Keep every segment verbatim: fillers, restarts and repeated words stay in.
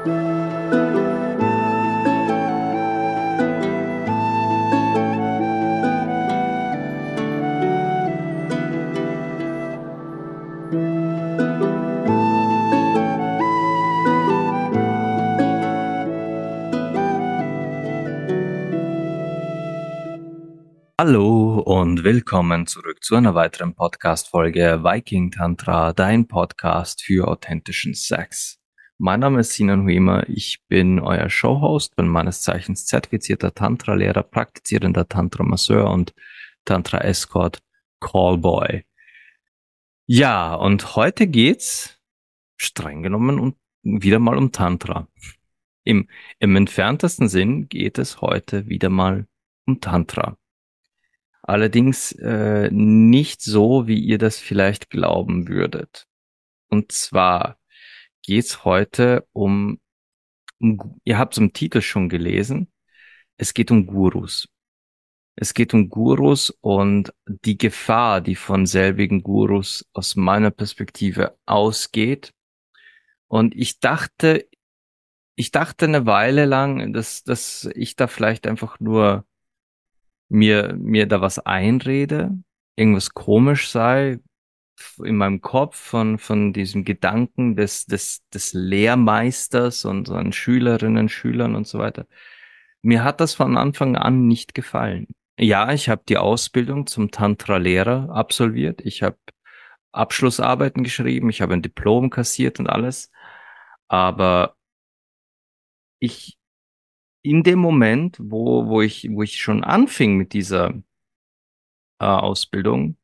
Hallo und willkommen zurück zu einer weiteren Podcast-Folge Viking Tantra, dein Podcast für authentischen Sex. Mein Name ist Sinan Huema, ich bin euer Showhost, bin meines Zeichens zertifizierter Tantra-Lehrer, praktizierender Tantra-Masseur und Tantra-Escort Callboy. Ja, und heute geht's streng genommen um, wieder mal um Tantra. Im, im entferntesten Sinn geht es heute wieder mal um Tantra. Allerdings äh, nicht so, wie ihr das vielleicht glauben würdet. Und zwar geht's heute um, um, Gu- ihr habt es im Titel schon gelesen, es geht um Gurus. Es geht um Gurus und die Gefahr, die von selbigen Gurus aus meiner Perspektive ausgeht. Und ich dachte, ich dachte eine Weile lang, dass, dass ich da vielleicht einfach nur mir, mir da was einrede, irgendwas komisch sei, in meinem Kopf von, von diesem Gedanken des, des, des Lehrmeisters und seinen Schülerinnen, Schülern und so weiter. Mir hat das von Anfang an nicht gefallen. Ja, ich habe die Ausbildung zum Tantra-Lehrer absolviert. Ich habe Abschlussarbeiten geschrieben, ich habe ein Diplom kassiert und alles. Aber ich, in dem Moment, wo, wo ich, wo ich schon anfing mit dieser äh, Ausbildung,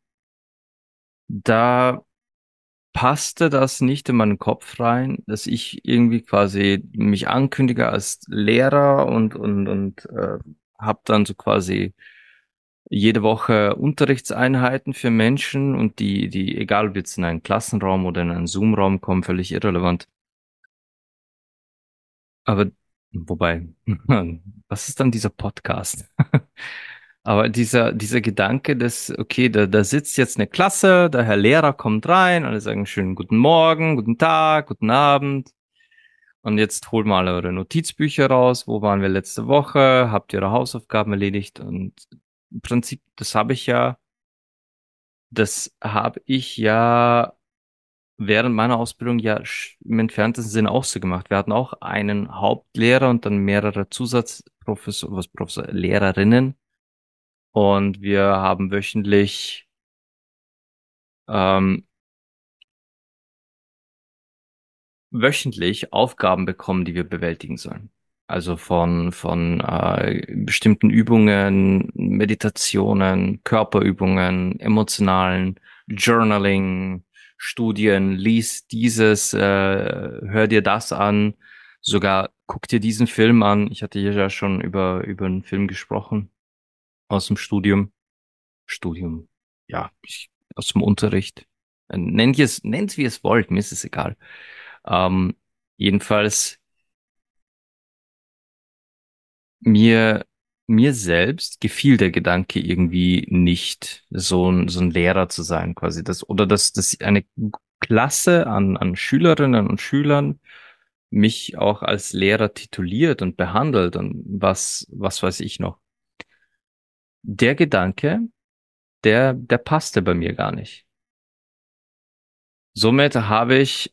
da passte das nicht in meinen Kopf rein, dass ich irgendwie quasi mich ankündige als Lehrer und und und äh, habe dann so quasi jede Woche Unterrichtseinheiten für Menschen und die die egal ob jetzt in einen Klassenraum oder in einen Zoom-Raum kommen, völlig irrelevant. Aber wobei, was ist dann dieser Podcast? Aber dieser, dieser Gedanke, dass, okay, da, da sitzt jetzt eine Klasse, der Herr Lehrer kommt rein, alle sagen schönen guten Morgen, guten Tag, guten Abend. Und jetzt holt mal eure Notizbücher raus. Wo waren wir letzte Woche? Habt ihr eure Hausaufgaben erledigt? Und im Prinzip, das habe ich ja, das habe ich ja während meiner Ausbildung ja sch- im entferntesten Sinne auch so gemacht. Wir hatten auch einen Hauptlehrer und dann mehrere Zusatzprofessor, was Professor, Lehrerinnen. Und wir haben wöchentlich ähm, wöchentlich Aufgaben bekommen, die wir bewältigen sollen. Also von von äh, bestimmten Übungen, Meditationen, Körperübungen, emotionalen Journaling, Studien, lies dieses, äh, hör dir das an, sogar guck dir diesen Film an. Ich hatte hier ja schon über über einen Film gesprochen aus dem Studium. Studium, ja, ich, aus dem Unterricht. Äh, Nennt ihr es, nennt wie es wollt, mir ist es egal. Ähm, jedenfalls mir mir selbst gefiel der Gedanke irgendwie nicht, so ein so ein Lehrer zu sein, quasi das oder dass dass eine Klasse an an Schülerinnen und Schülern mich auch als Lehrer tituliert und behandelt und was was weiß ich noch. Der Gedanke, der der passte bei mir gar nicht. Somit habe ich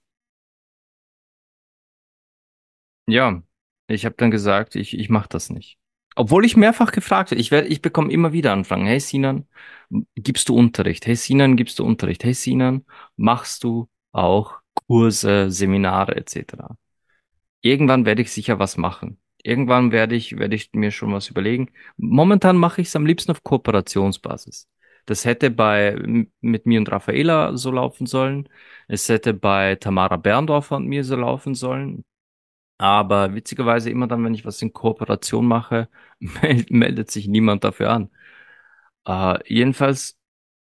Ja, ich habe dann gesagt, ich, ich mache das nicht. Obwohl ich mehrfach gefragt habe, ich werde, ich bekomme immer wieder Anfragen. Hey Sinan, gibst du Unterricht? Hey Sinan, gibst du Unterricht? Hey Sinan, machst du auch Kurse, Seminare et cetera. Irgendwann werde ich sicher was machen. Irgendwann werde ich, werde ich mir schon was überlegen. Momentan mache ich es am liebsten auf Kooperationsbasis. Das hätte bei m- mit mir und Raffaela so laufen sollen. Es hätte bei Tamara Berndorfer und mir so laufen sollen. Aber witzigerweise immer dann, wenn ich was in Kooperation mache, meld, meldet sich niemand dafür an. Äh, jedenfalls,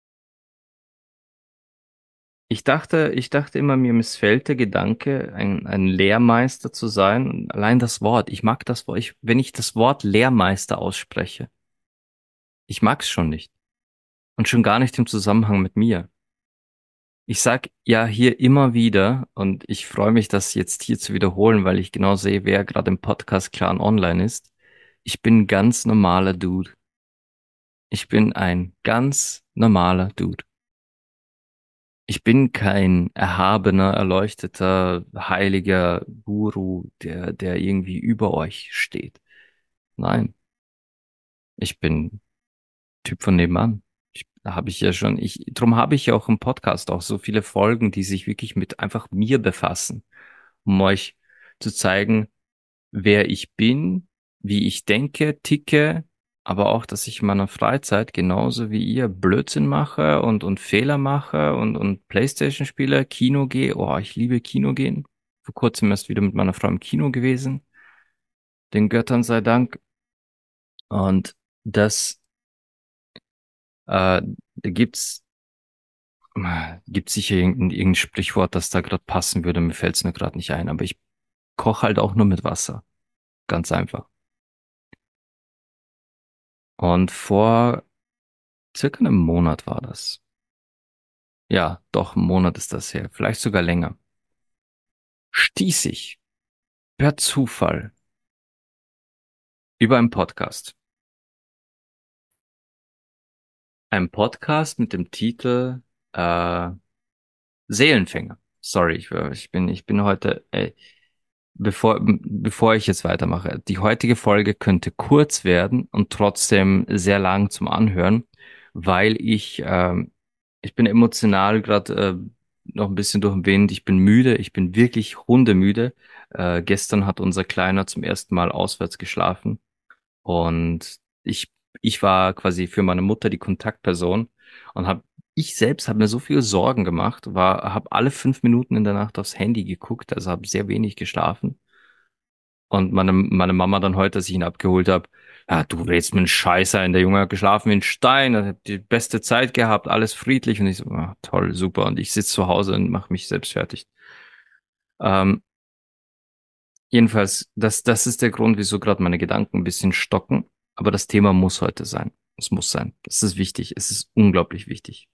ich dachte, ich dachte immer, mir missfällt der Gedanke, ein, ein Lehrmeister zu sein. Und allein das Wort, ich mag das Wort, ich, wenn ich das Wort Lehrmeister ausspreche, ich mag es schon nicht. Und schon gar nicht im Zusammenhang mit mir. Ich sag ja hier immer wieder und ich freue mich, das jetzt hier zu wiederholen, weil ich genau sehe, wer gerade im Podcast-Clan online ist. Ich bin ein ganz normaler Dude. Ich bin ein ganz normaler Dude. Ich bin kein erhabener, erleuchteter, heiliger Guru, der, der irgendwie über euch steht. Nein, ich bin Typ von nebenan. Ich, da habe ich ja schon, ich, drum habe ich ja auch im Podcast auch so viele Folgen, die sich wirklich mit einfach mir befassen, um euch zu zeigen, wer ich bin, wie ich denke, ticke, aber auch, dass ich in meiner Freizeit genauso wie ihr Blödsinn mache und, und Fehler mache und, und PlayStation spiele, Kino gehe. Oh, ich liebe Kino gehen. Vor kurzem erst wieder mit meiner Frau im Kino gewesen. Den Göttern sei Dank. Und das, äh, da gibt's, äh, gibt's sicher irgendein, irgendein Sprichwort, das da gerade passen würde. Mir fällt's nur gerade nicht ein. Aber ich koche halt auch nur mit Wasser. Ganz einfach. Und vor circa einem Monat war das. Ja, doch, ein Monat ist das her, vielleicht sogar länger, stieß ich per Zufall über einen Podcast. Ein Podcast mit dem Titel äh, Seelenfänger. Sorry, ich, ich bin, ich bin heute, ey, bevor, bevor ich jetzt weitermache. Die heutige Folge könnte kurz werden und trotzdem sehr lang zum Anhören, weil ich, ähm, ich bin emotional gerade äh, noch ein bisschen durch den Wind. Ich bin müde, ich bin wirklich hundemüde. Äh, gestern hat unser Kleiner zum ersten Mal auswärts geschlafen und ich, ich war quasi für meine Mutter die Kontaktperson und habe ich selbst habe mir so viele Sorgen gemacht, war, habe alle fünf Minuten in der Nacht aufs Handy geguckt, also habe sehr wenig geschlafen. Und meine, meine Mama dann heute, als ich ihn abgeholt habe, ja, du redest mir einen Scheiß ein, der Junge hat geschlafen wie ein Stein, er hat die beste Zeit gehabt, alles friedlich. Und ich so, ah, toll, super. Und ich sitze zu Hause und mache mich selbst fertig. Ähm, jedenfalls, das, das ist der Grund, wieso gerade meine Gedanken ein bisschen stocken. Aber das Thema muss heute sein. Es muss sein. Das ist wichtig. Es ist unglaublich wichtig.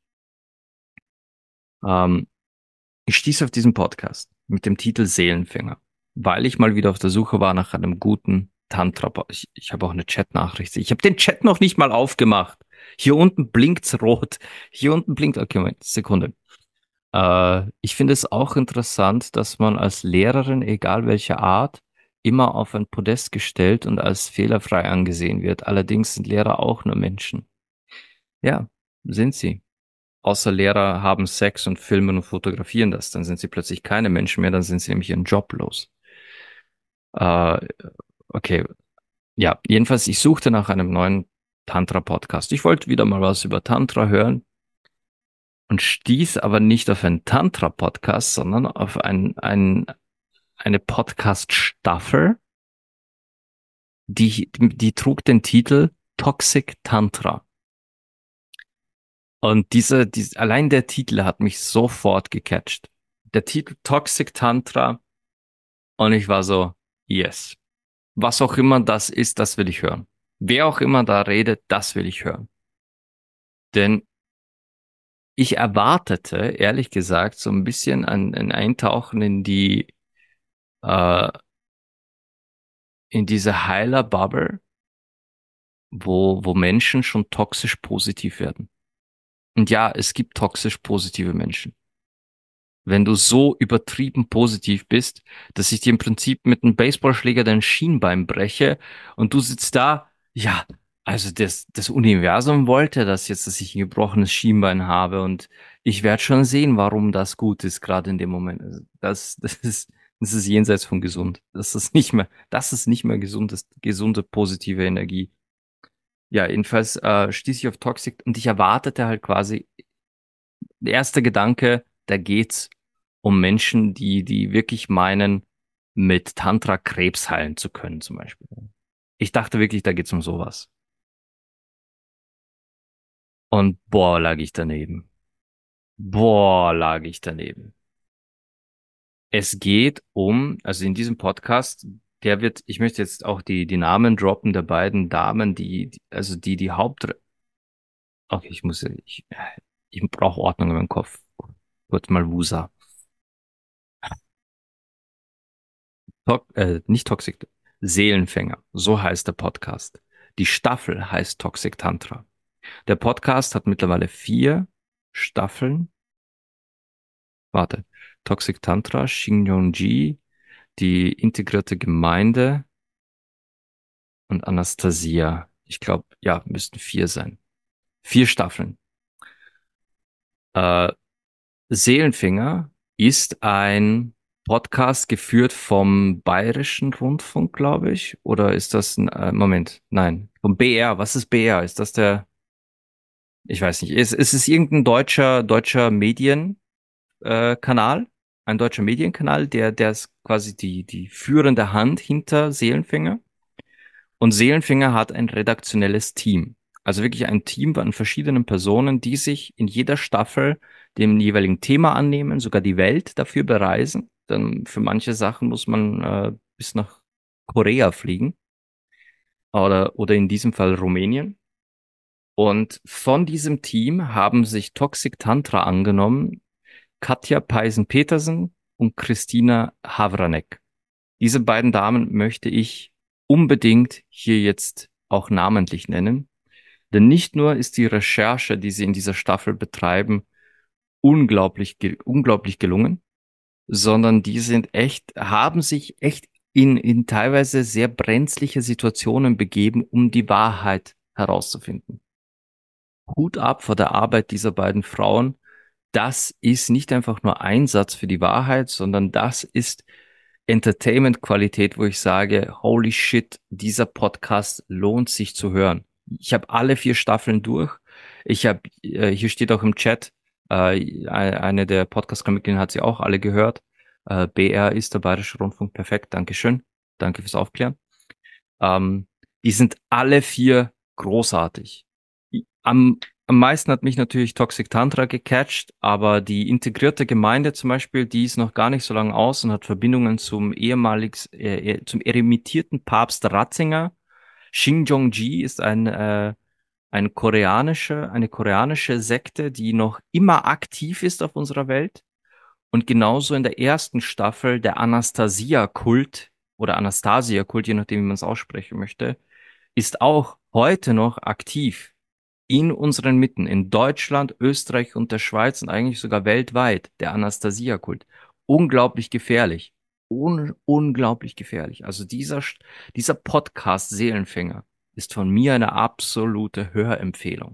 Ähm, Ich stieß auf diesen Podcast mit dem Titel Seelenfänger, weil ich mal wieder auf der Suche war nach einem guten Tantra. Ich, ich habe auch eine Chat-Nachricht. Ich habe den Chat noch nicht mal aufgemacht. Hier unten blinkt's rot. Hier unten blinkt. Okay, Moment, Sekunde. Äh, ich finde es auch interessant, dass man als Lehrerin, egal welcher Art, immer auf ein Podest gestellt und als fehlerfrei angesehen wird. Allerdings sind Lehrer auch nur Menschen. Ja, sind sie. Außer Lehrer haben Sex und filmen und fotografieren das. Dann sind sie plötzlich keine Menschen mehr, dann sind sie nämlich ihren Job los. Äh, okay, ja, jedenfalls, ich suchte nach einem neuen Tantra-Podcast. Ich wollte wieder mal was über Tantra hören und stieß aber nicht auf einen Tantra-Podcast, sondern auf ein, ein, eine Podcast-Staffel, die, die trug den Titel Toxic Tantra. Und diese, diese, allein der Titel hat mich sofort gecatcht. Der Titel Toxic Tantra. Und ich war so, yes. Was auch immer das ist, das will ich hören. Wer auch immer da redet, das will ich hören. Denn ich erwartete, ehrlich gesagt, so ein bisschen ein, ein Eintauchen in die, äh, in diese Heiler-Bubble, wo, wo Menschen schon toxisch positiv werden. Und ja, es gibt toxisch positive Menschen. Wenn du so übertrieben positiv bist, dass ich dir im Prinzip mit einem Baseballschläger dein Schienbein breche und du sitzt da, ja, also das, das Universum wollte das jetzt, dass ich ein gebrochenes Schienbein habe und ich werde schon sehen, warum das gut ist, gerade in dem Moment. Also das, das ist, das ist jenseits von gesund. Das ist nicht mehr, das ist nicht mehr gesundes, gesunde, positive Energie. Ja, jedenfalls äh, stieß ich auf Toxic und ich erwartete halt quasi, der erste Gedanke, da geht's um Menschen, die, die wirklich meinen, mit Tantra Krebs heilen zu können, zum Beispiel. Ich dachte wirklich, da geht's um sowas. Und boah, lag ich daneben. Boah, lag ich daneben. Es geht um, also in diesem Podcast, der wird, ich möchte jetzt auch die, die Namen droppen der beiden Damen, die, die also die, die Haupt, okay, ich muss, ich, ich brauche Ordnung in meinem Kopf. Kurz mal Wusa. To äh, nicht Toxic, Seelenfänger. So heißt der Podcast. Die Staffel heißt Toxic Tantra. Der Podcast hat mittlerweile vier Staffeln. Warte. Toxic Tantra, Shingon-ji, die integrierte Gemeinde und Anastasia. Ich glaube, ja, müssten vier sein. Vier Staffeln. Äh, Seelenfinger ist ein Podcast geführt vom Bayerischen Rundfunk, glaube ich. Oder ist das ein, äh, Moment, nein, vom B R. Was ist B R? Ist das der, ich weiß nicht, ist, ist es irgendein deutscher, deutscher Medienkanal? Äh, Kanal? Ein deutscher Medienkanal, der, der ist quasi die, die führende Hand hinter Seelenfinger. Und Seelenfinger hat ein redaktionelles Team. Also wirklich ein Team an verschiedenen Personen, die sich in jeder Staffel dem jeweiligen Thema annehmen, sogar die Welt dafür bereisen. Dann für manche Sachen muss man äh, bis nach Korea fliegen oder, oder in diesem Fall Rumänien. Und von diesem Team haben sich Toxic Tantra angenommen, Katja Peisen-Petersen und Christina Havranek. Diese beiden Damen möchte ich unbedingt hier jetzt auch namentlich nennen. Denn nicht nur ist die Recherche, die sie in dieser Staffel betreiben, unglaublich, ge unglaublich gelungen, sondern die sind echt, haben sich echt in, in teilweise sehr brenzliche Situationen begeben, um die Wahrheit herauszufinden. Hut ab vor der Arbeit dieser beiden Frauen. Das ist nicht einfach nur Einsatz für die Wahrheit, sondern das ist Entertainment-Qualität, wo ich sage, holy shit, dieser Podcast lohnt sich zu hören. Ich habe alle vier Staffeln durch. Ich habe, äh, hier steht auch im Chat, äh, eine der Podcast-Mitglieder hat sie auch alle gehört. Äh, B R ist der Bayerische Rundfunk. Perfekt, Dankeschön. Danke fürs Aufklären. Ähm, Die sind alle vier großartig. Am, am meisten hat mich natürlich Toxic Tantra gecatcht, aber die integrierte Gemeinde zum Beispiel, die ist noch gar nicht so lange aus und hat Verbindungen zum ehemaligen, äh, äh, zum eremitierten Papst Ratzinger. Shinjong-ji ist ein, äh, ein koreanische, eine koreanische Sekte, die noch immer aktiv ist auf unserer Welt. Und genauso in der ersten Staffel der Anastasia-Kult oder Anastasia-Kult, je nachdem, wie man es aussprechen möchte, ist auch heute noch aktiv in unseren Mitten, in Deutschland, Österreich und der Schweiz und eigentlich sogar weltweit, der Anastasia-Kult. Unglaublich gefährlich. Un unglaublich gefährlich. Also dieser, St- dieser Podcast Seelenfänger ist von mir eine absolute Hörempfehlung.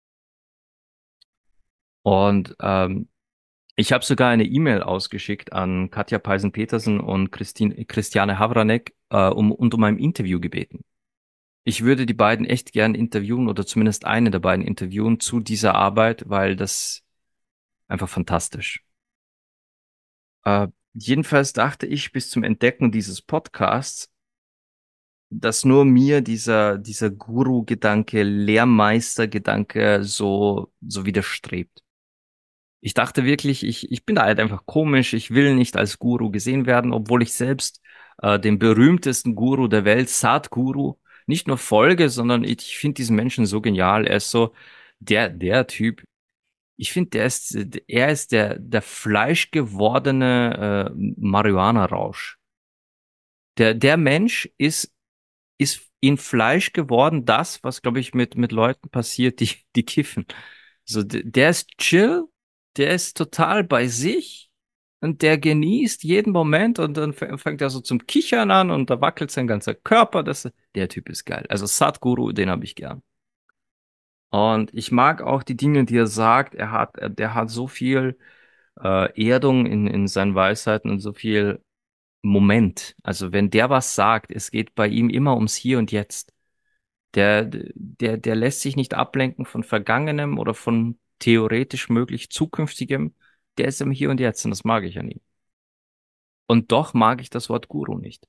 Und ähm, ich habe sogar eine E-Mail ausgeschickt an Katja Peisen-Petersen und Christine, Christiane Havranek äh, um, und um ein Interview gebeten. Ich würde die beiden echt gern interviewen oder zumindest eine der beiden interviewen zu dieser Arbeit, weil das einfach fantastisch. Äh, Jedenfalls dachte ich bis zum Entdecken dieses Podcasts, dass nur mir dieser, dieser Guru-Gedanke, Lehrmeister-Gedanke so, so widerstrebt. Ich dachte wirklich, ich, ich bin da halt einfach komisch, ich will nicht als Guru gesehen werden, obwohl ich selbst äh, dem berühmtesten Guru der Welt, Sadhguru, nicht nur folge, sondern ich finde diesen Menschen so genial. Er ist so der, der Typ. Ich finde, der ist, er ist der, der fleischgewordene äh, Marihuana-Rausch. Der, der Mensch ist, ist in Fleisch geworden, das, was, glaube ich, mit, mit Leuten passiert, die, die kiffen. So, d- der ist chill, der ist total bei sich und der genießt jeden Moment und dann fä- fängt er so zum Kichern an und da wackelt sein ganzer Körper. Das, der Typ ist geil. Also Sadhguru, den habe ich gern. Und ich mag auch die Dinge, die er sagt. Er hat, er- der hat so viel äh, Erdung in, in seinen Weisheiten und so viel Moment. Also wenn der was sagt, es geht bei ihm immer ums Hier und Jetzt. Der, der, der lässt sich nicht ablenken von Vergangenem oder von theoretisch möglich Zukünftigem. Der ist im Hier und Jetzt und das mag ich an ihm. Und doch mag ich das Wort Guru nicht.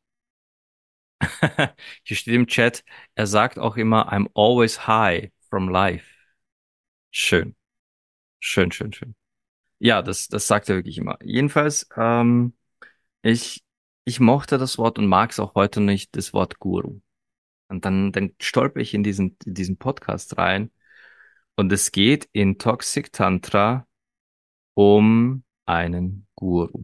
Hier steht im Chat, er sagt auch immer, I'm always high from life. Schön, schön, schön, schön. Ja, das, das sagt er wirklich immer. Jedenfalls, ähm, ich, ich mochte das Wort und mag es auch heute nicht, das Wort Guru. Und dann, dann stolper ich in diesen, in diesen Podcast rein und es geht in Toxic Tantra um einen Guru.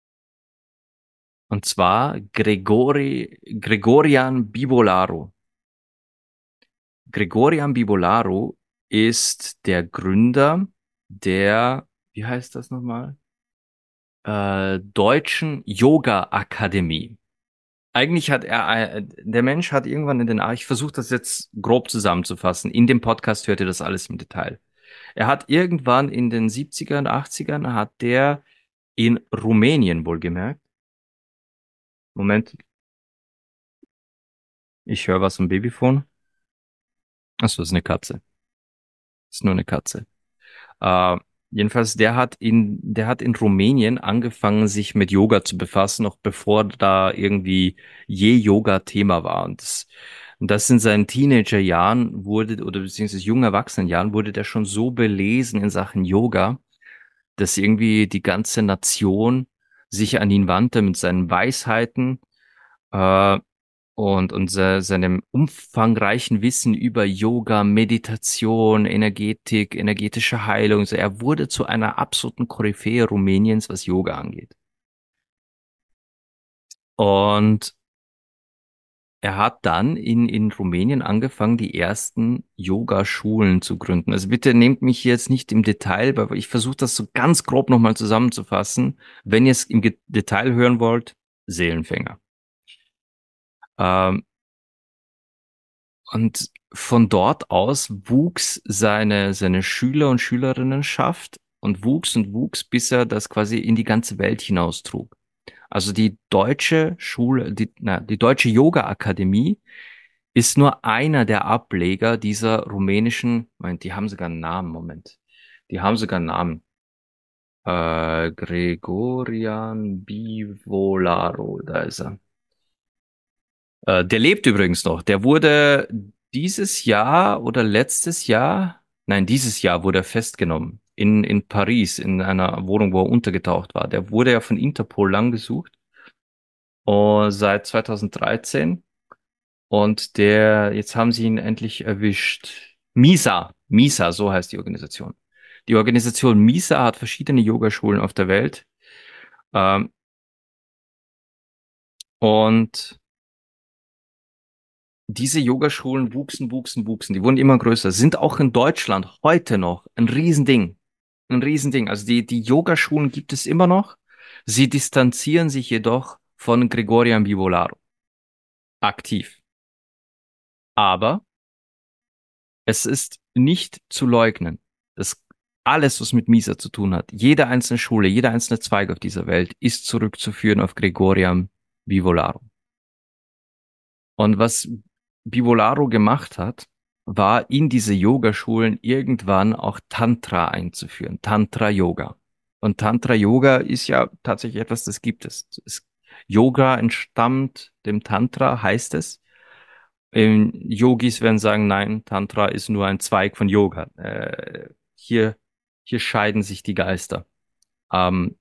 Und zwar Gregori, Gregorian Bibolaro. Gregorian Bibolaro ist der Gründer der, wie heißt das nochmal? Äh, Deutschen Yoga Akademie. Eigentlich hat er, äh, der Mensch hat irgendwann in den, ah, ich versuche das jetzt grob zusammenzufassen. In dem Podcast hört ihr das alles im Detail. Er hat irgendwann in den siebzigern, achtzigern hat der in Rumänien wohlgemerkt. Moment, ich höre was am Babyphone. Achso, das ist eine Katze. Das ist nur eine Katze. Äh, jedenfalls, der hat in, der hat in Rumänien angefangen, sich mit Yoga zu befassen, noch bevor da irgendwie je Yoga Thema war. Und das, und das in seinen Teenagerjahren wurde, oder beziehungsweise jungen Erwachsenenjahren wurde der schon so belesen in Sachen Yoga, dass irgendwie die ganze Nation sich an ihn wandte mit seinen Weisheiten. Äh, und, und se seinem umfangreichen Wissen über Yoga, Meditation, Energetik, energetische Heilung. Also er wurde zu einer absoluten Koryphäe Rumäniens, was Yoga angeht. Und er hat dann in, in Rumänien angefangen, die ersten Yoga-Schulen zu gründen. Also bitte nehmt mich jetzt nicht im Detail, aber ich versuche das so ganz grob nochmal zusammenzufassen. Wenn ihr es im Ge- Detail hören wollt, Seelenfänger. Ähm, Und von dort aus wuchs seine, seine Schüler- und Schülerinnenschaft und wuchs und wuchs, bis er das quasi in die ganze Welt hinaustrug. Also die deutsche Schule, die, na, die Deutsche Yoga Akademie ist nur einer der Ableger dieser rumänischen, Moment, die haben sogar einen Namen, Moment. Die haben sogar einen Namen. Äh, Gregorian Bivolaro, da ist er. Äh, der lebt übrigens noch. Der wurde dieses Jahr oder letztes Jahr, nein, dieses Jahr wurde er festgenommen in, in Paris, in einer Wohnung, wo er untergetaucht war. Der wurde ja von Interpol lang gesucht, und seit zweitausenddreizehn. Und der, jetzt haben sie ihn endlich erwischt. MISA, MISA, so heißt die Organisation. Die Organisation MISA hat verschiedene Yogaschulen auf der Welt. Ähm, und diese Yogaschulen wuchsen, wuchsen, wuchsen. Die wurden immer größer. Sind auch in Deutschland heute noch ein Riesending. Ein Riesending. Also die, die Yogaschulen gibt es immer noch. Sie distanzieren sich jedoch von Gregorian Bivolaro. Aktiv. Aber es ist nicht zu leugnen, dass alles, was mit Misa zu tun hat, jede einzelne Schule, jeder einzelne Zweig auf dieser Welt, ist zurückzuführen auf Gregorian Bivolaro. Und was Bivolaro gemacht hat, war in diese Yogaschulen irgendwann auch Tantra einzuführen, Tantra-Yoga. Und Tantra-Yoga ist ja tatsächlich etwas, das gibt es. es. Yoga entstammt dem Tantra, heißt es. Ähm, Yogis werden sagen, nein, Tantra ist nur ein Zweig von Yoga. Äh, hier, hier scheiden sich die Geister. Ähm,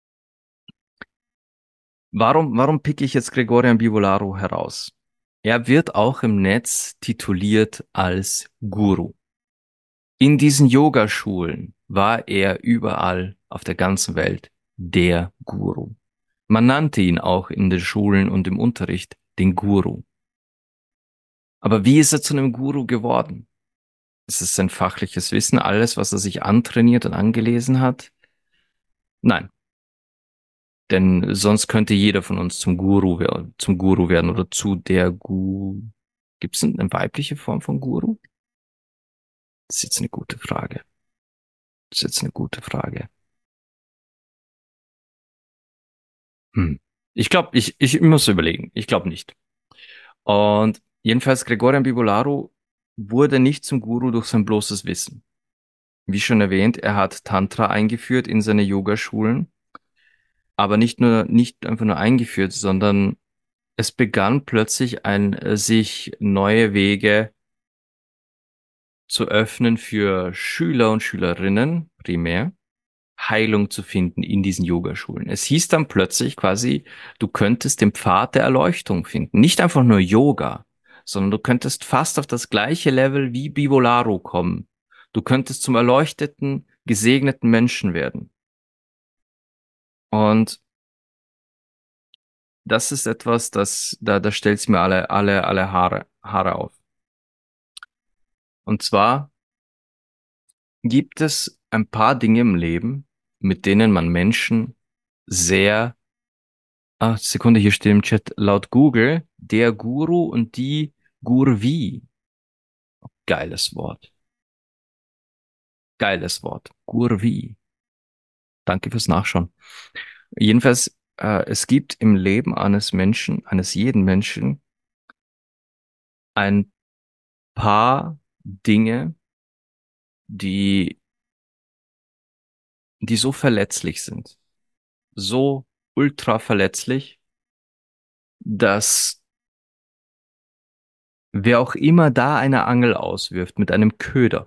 warum, warum picke ich jetzt Gregorian Bivolaro heraus? Er wird auch im Netz tituliert als Guru. In diesen Yogaschulen war er überall auf der ganzen Welt der Guru. Man nannte ihn auch in den Schulen und im Unterricht den Guru. Aber wie ist er zu einem Guru geworden? Ist es sein fachliches Wissen, alles, was er sich antrainiert und angelesen hat? Nein, denn sonst könnte jeder von uns zum Guru, wer- zum Guru werden oder zu der Guru. Gibt es eine weibliche Form von Guru? Das ist jetzt eine gute Frage. Das ist jetzt eine gute Frage. Hm. Ich glaube, ich, ich muss überlegen. Ich glaube nicht. Und jedenfalls Gregorian Bibolaro wurde nicht zum Guru durch sein bloßes Wissen. Wie schon erwähnt, er hat Tantra eingeführt in seine Yogaschulen, aber nicht nur, nicht einfach nur eingeführt, sondern es begann plötzlich ein, äh, sich neue Wege zu öffnen für Schüler und Schülerinnen primär, Heilung zu finden in diesen Yogaschulen. Es hieß dann plötzlich quasi, du könntest den Pfad der Erleuchtung finden. Nicht einfach nur Yoga, sondern du könntest fast auf das gleiche Level wie Bivolaro kommen. Du könntest zum erleuchteten, gesegneten Menschen werden. Und das ist etwas, das, da, da stellt's mir alle, alle, alle Haare, Haare auf. Und zwar gibt es ein paar Dinge im Leben, mit denen man Menschen sehr, ah, Sekunde, hier steht im Chat, laut Google, der Guru und die Gurvi. Geiles Wort. Geiles Wort. Gurvi. Danke fürs Nachschauen. Jedenfalls, äh, es gibt im Leben eines Menschen, eines jeden Menschen, ein paar Dinge, die, die so verletzlich sind, so ultra verletzlich, dass wer auch immer da eine Angel auswirft mit einem Köder,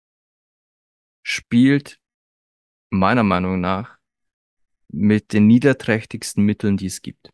spielt meiner Meinung nach mit den niederträchtigsten Mitteln, die es gibt.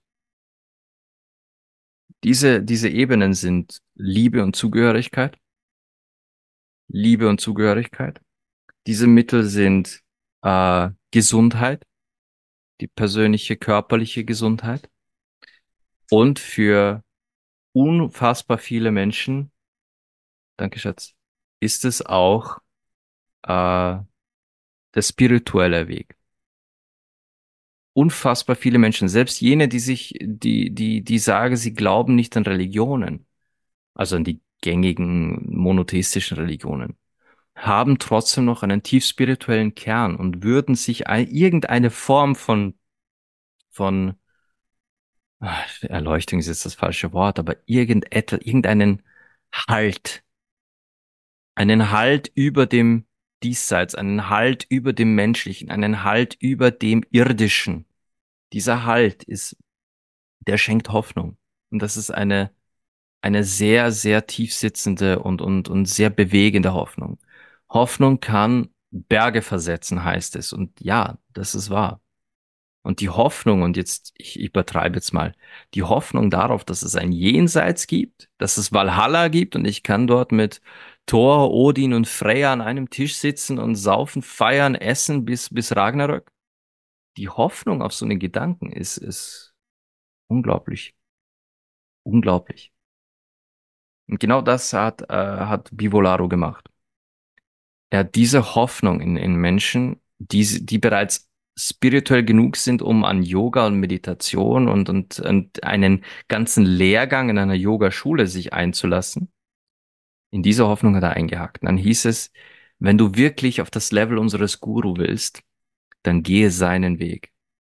Diese, diese Ebenen sind Liebe und Zugehörigkeit, Liebe und Zugehörigkeit. Diese Mittel sind äh, Gesundheit, die persönliche körperliche Gesundheit und für unfassbar viele Menschen, danke Schatz, ist es auch äh, der spirituelle Weg. Unfassbar viele Menschen, selbst jene, die sich, die, die, die sagen, sie glauben nicht an Religionen, also an die gängigen monotheistischen Religionen, haben trotzdem noch einen tief spirituellen Kern und würden sich ein, irgendeine Form von, von, ah, Erleuchtung ist jetzt das falsche Wort, aber irgendetwas, irgendeinen Halt, einen Halt über dem Diesseits, einen Halt über dem Menschlichen, einen Halt über dem Irdischen. Dieser Halt ist, der schenkt Hoffnung. Und das ist eine, eine sehr, sehr tief sitzende und, und, und sehr bewegende Hoffnung. Hoffnung kann Berge versetzen, heißt es. Und ja, das ist wahr. Und die Hoffnung, und jetzt, ich übertreibe jetzt mal, die Hoffnung darauf, dass es ein Jenseits gibt, dass es Valhalla gibt und ich kann dort mit Thor, Odin und Freya an einem Tisch sitzen und saufen, feiern, essen bis, bis Ragnarök. Die Hoffnung auf so einen Gedanken ist, ist unglaublich. Unglaublich. Und genau das hat, äh, hat Bivolaro gemacht. Er hat diese Hoffnung in, in Menschen, die, die bereits spirituell genug sind, um an Yoga und Meditation und, und, und einen ganzen Lehrgang in einer Yogaschule sich einzulassen. In diese Hoffnung hat er eingehakt. Dann hieß es, wenn du wirklich auf das Level unseres Guru willst, dann gehe seinen Weg.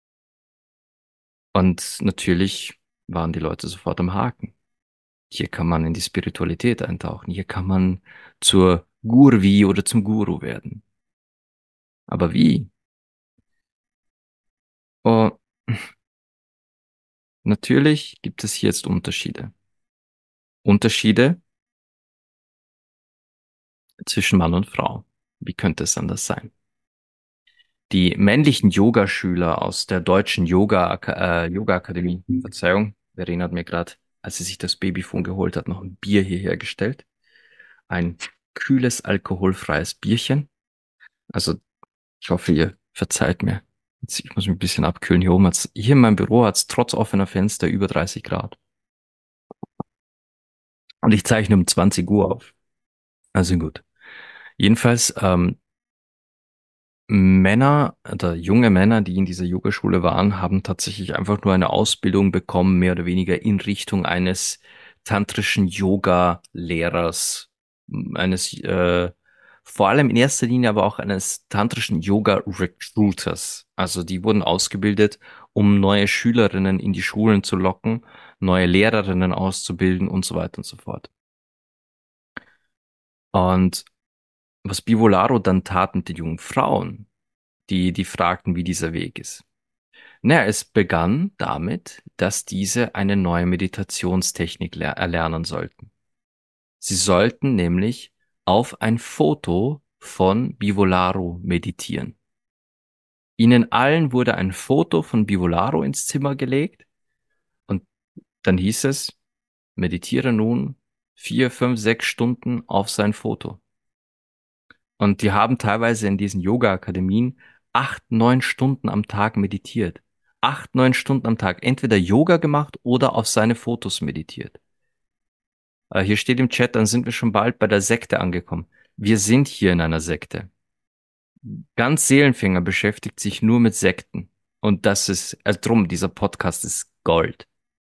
Und natürlich waren die Leute sofort am Haken. Hier kann man in die Spiritualität eintauchen. Hier kann man zur Gurvi oder zum Guru werden. Aber wie? Oh, natürlich gibt es hier jetzt Unterschiede. Unterschiede zwischen Mann und Frau. Wie könnte es anders sein? Die männlichen Yogaschüler aus der deutschen Yoga, äh, Yoga Akademie, Verzeihung, Verena hat mir gerade, als sie sich das Babyphone geholt hat, noch ein Bier hierher gestellt. Ein kühles, alkoholfreies Bierchen. Also, ich hoffe, ihr verzeiht mir. Jetzt, ich muss mich ein bisschen abkühlen. Hier oben hat's, hier in meinem Büro hat's trotz offener Fenster über dreißig Grad. Und ich zeichne um zwanzig Uhr auf. Also gut. Jedenfalls, ähm, Männer oder junge Männer, die in dieser Yogaschule waren, haben tatsächlich einfach nur eine Ausbildung bekommen, mehr oder weniger in Richtung eines tantrischen Yoga-Lehrers, eines, äh, vor allem in erster Linie aber auch eines tantrischen Yoga-Recruiters. Also die wurden ausgebildet, um neue Schülerinnen in die Schulen zu locken, neue Lehrerinnen auszubilden und so weiter und so fort. Und was Bivolaro dann tat mit den jungen Frauen, die, die fragten, wie dieser Weg ist. Naja, es begann damit, dass diese eine neue Meditationstechnik ler- erlernen sollten. Sie sollten nämlich auf ein Foto von Bivolaro meditieren. Ihnen allen wurde ein Foto von Bivolaro ins Zimmer gelegt und dann hieß es, meditiere nun vier, fünf, sechs Stunden auf sein Foto. Und die haben teilweise in diesen Yoga-Akademien acht, neun Stunden am Tag meditiert. Acht, neun Stunden am Tag. Entweder Yoga gemacht oder auf seine Fotos meditiert. Äh, hier steht im Chat, dann sind wir schon bald bei der Sekte angekommen. Wir sind hier in einer Sekte. Ganz Seelenfänger beschäftigt sich nur mit Sekten. Und das ist, also drum, dieser Podcast ist Gold.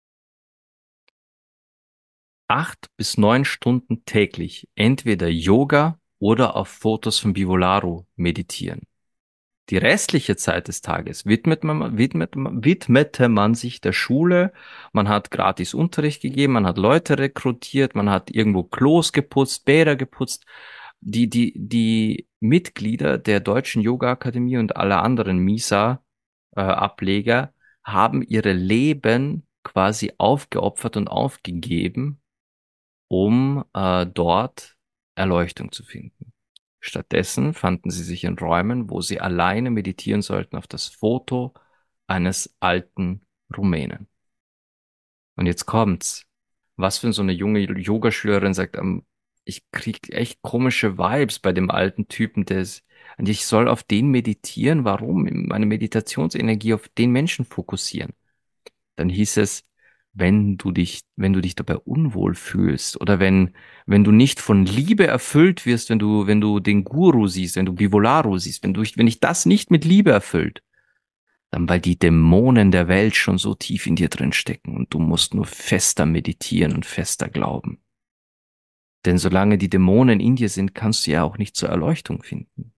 Acht bis neun Stunden täglich entweder Yoga oder auf Fotos von Bivolaro meditieren. Die restliche Zeit des Tages widmet man, widmet, widmete man sich der Schule, man hat gratis Unterricht gegeben, man hat Leute rekrutiert, man hat irgendwo Klos geputzt, Bäder geputzt. Die, die, die Mitglieder der Deutschen Yoga Akademie und aller anderen MISA-Ableger haben ihre Leben quasi aufgeopfert und aufgegeben, um äh, dort Erleuchtung zu finden. Stattdessen fanden sie sich in Räumen, wo sie alleine meditieren sollten auf das Foto eines alten Rumänen. Und jetzt kommt's. Was für so eine junge Yogaschülerin sagt, ähm, ich krieg echt komische Vibes bei dem alten Typen, der ist, und ich soll auf den meditieren. Warum? Meine Meditationsenergie auf den Menschen fokussieren. Dann hieß es, wenn du dich, wenn du dich dabei unwohl fühlst oder wenn, wenn du nicht von Liebe erfüllt wirst, wenn du, wenn du den Guru siehst, wenn du Bivolaro siehst, wenn du, wenn dich das nicht mit Liebe erfüllt, dann weil die Dämonen der Welt schon so tief in dir drin stecken und du musst nur fester meditieren und fester glauben. Denn solange die Dämonen in dir sind, kannst du ja auch nicht zur Erleuchtung finden.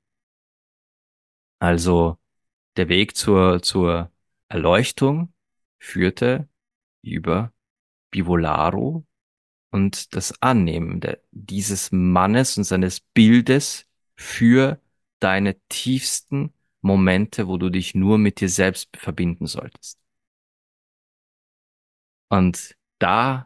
Also der Weg zur, zur Erleuchtung führte über Bivolaro und das Annehmen der, dieses Mannes und seines Bildes für deine tiefsten Momente, wo du dich nur mit dir selbst verbinden solltest. Und da,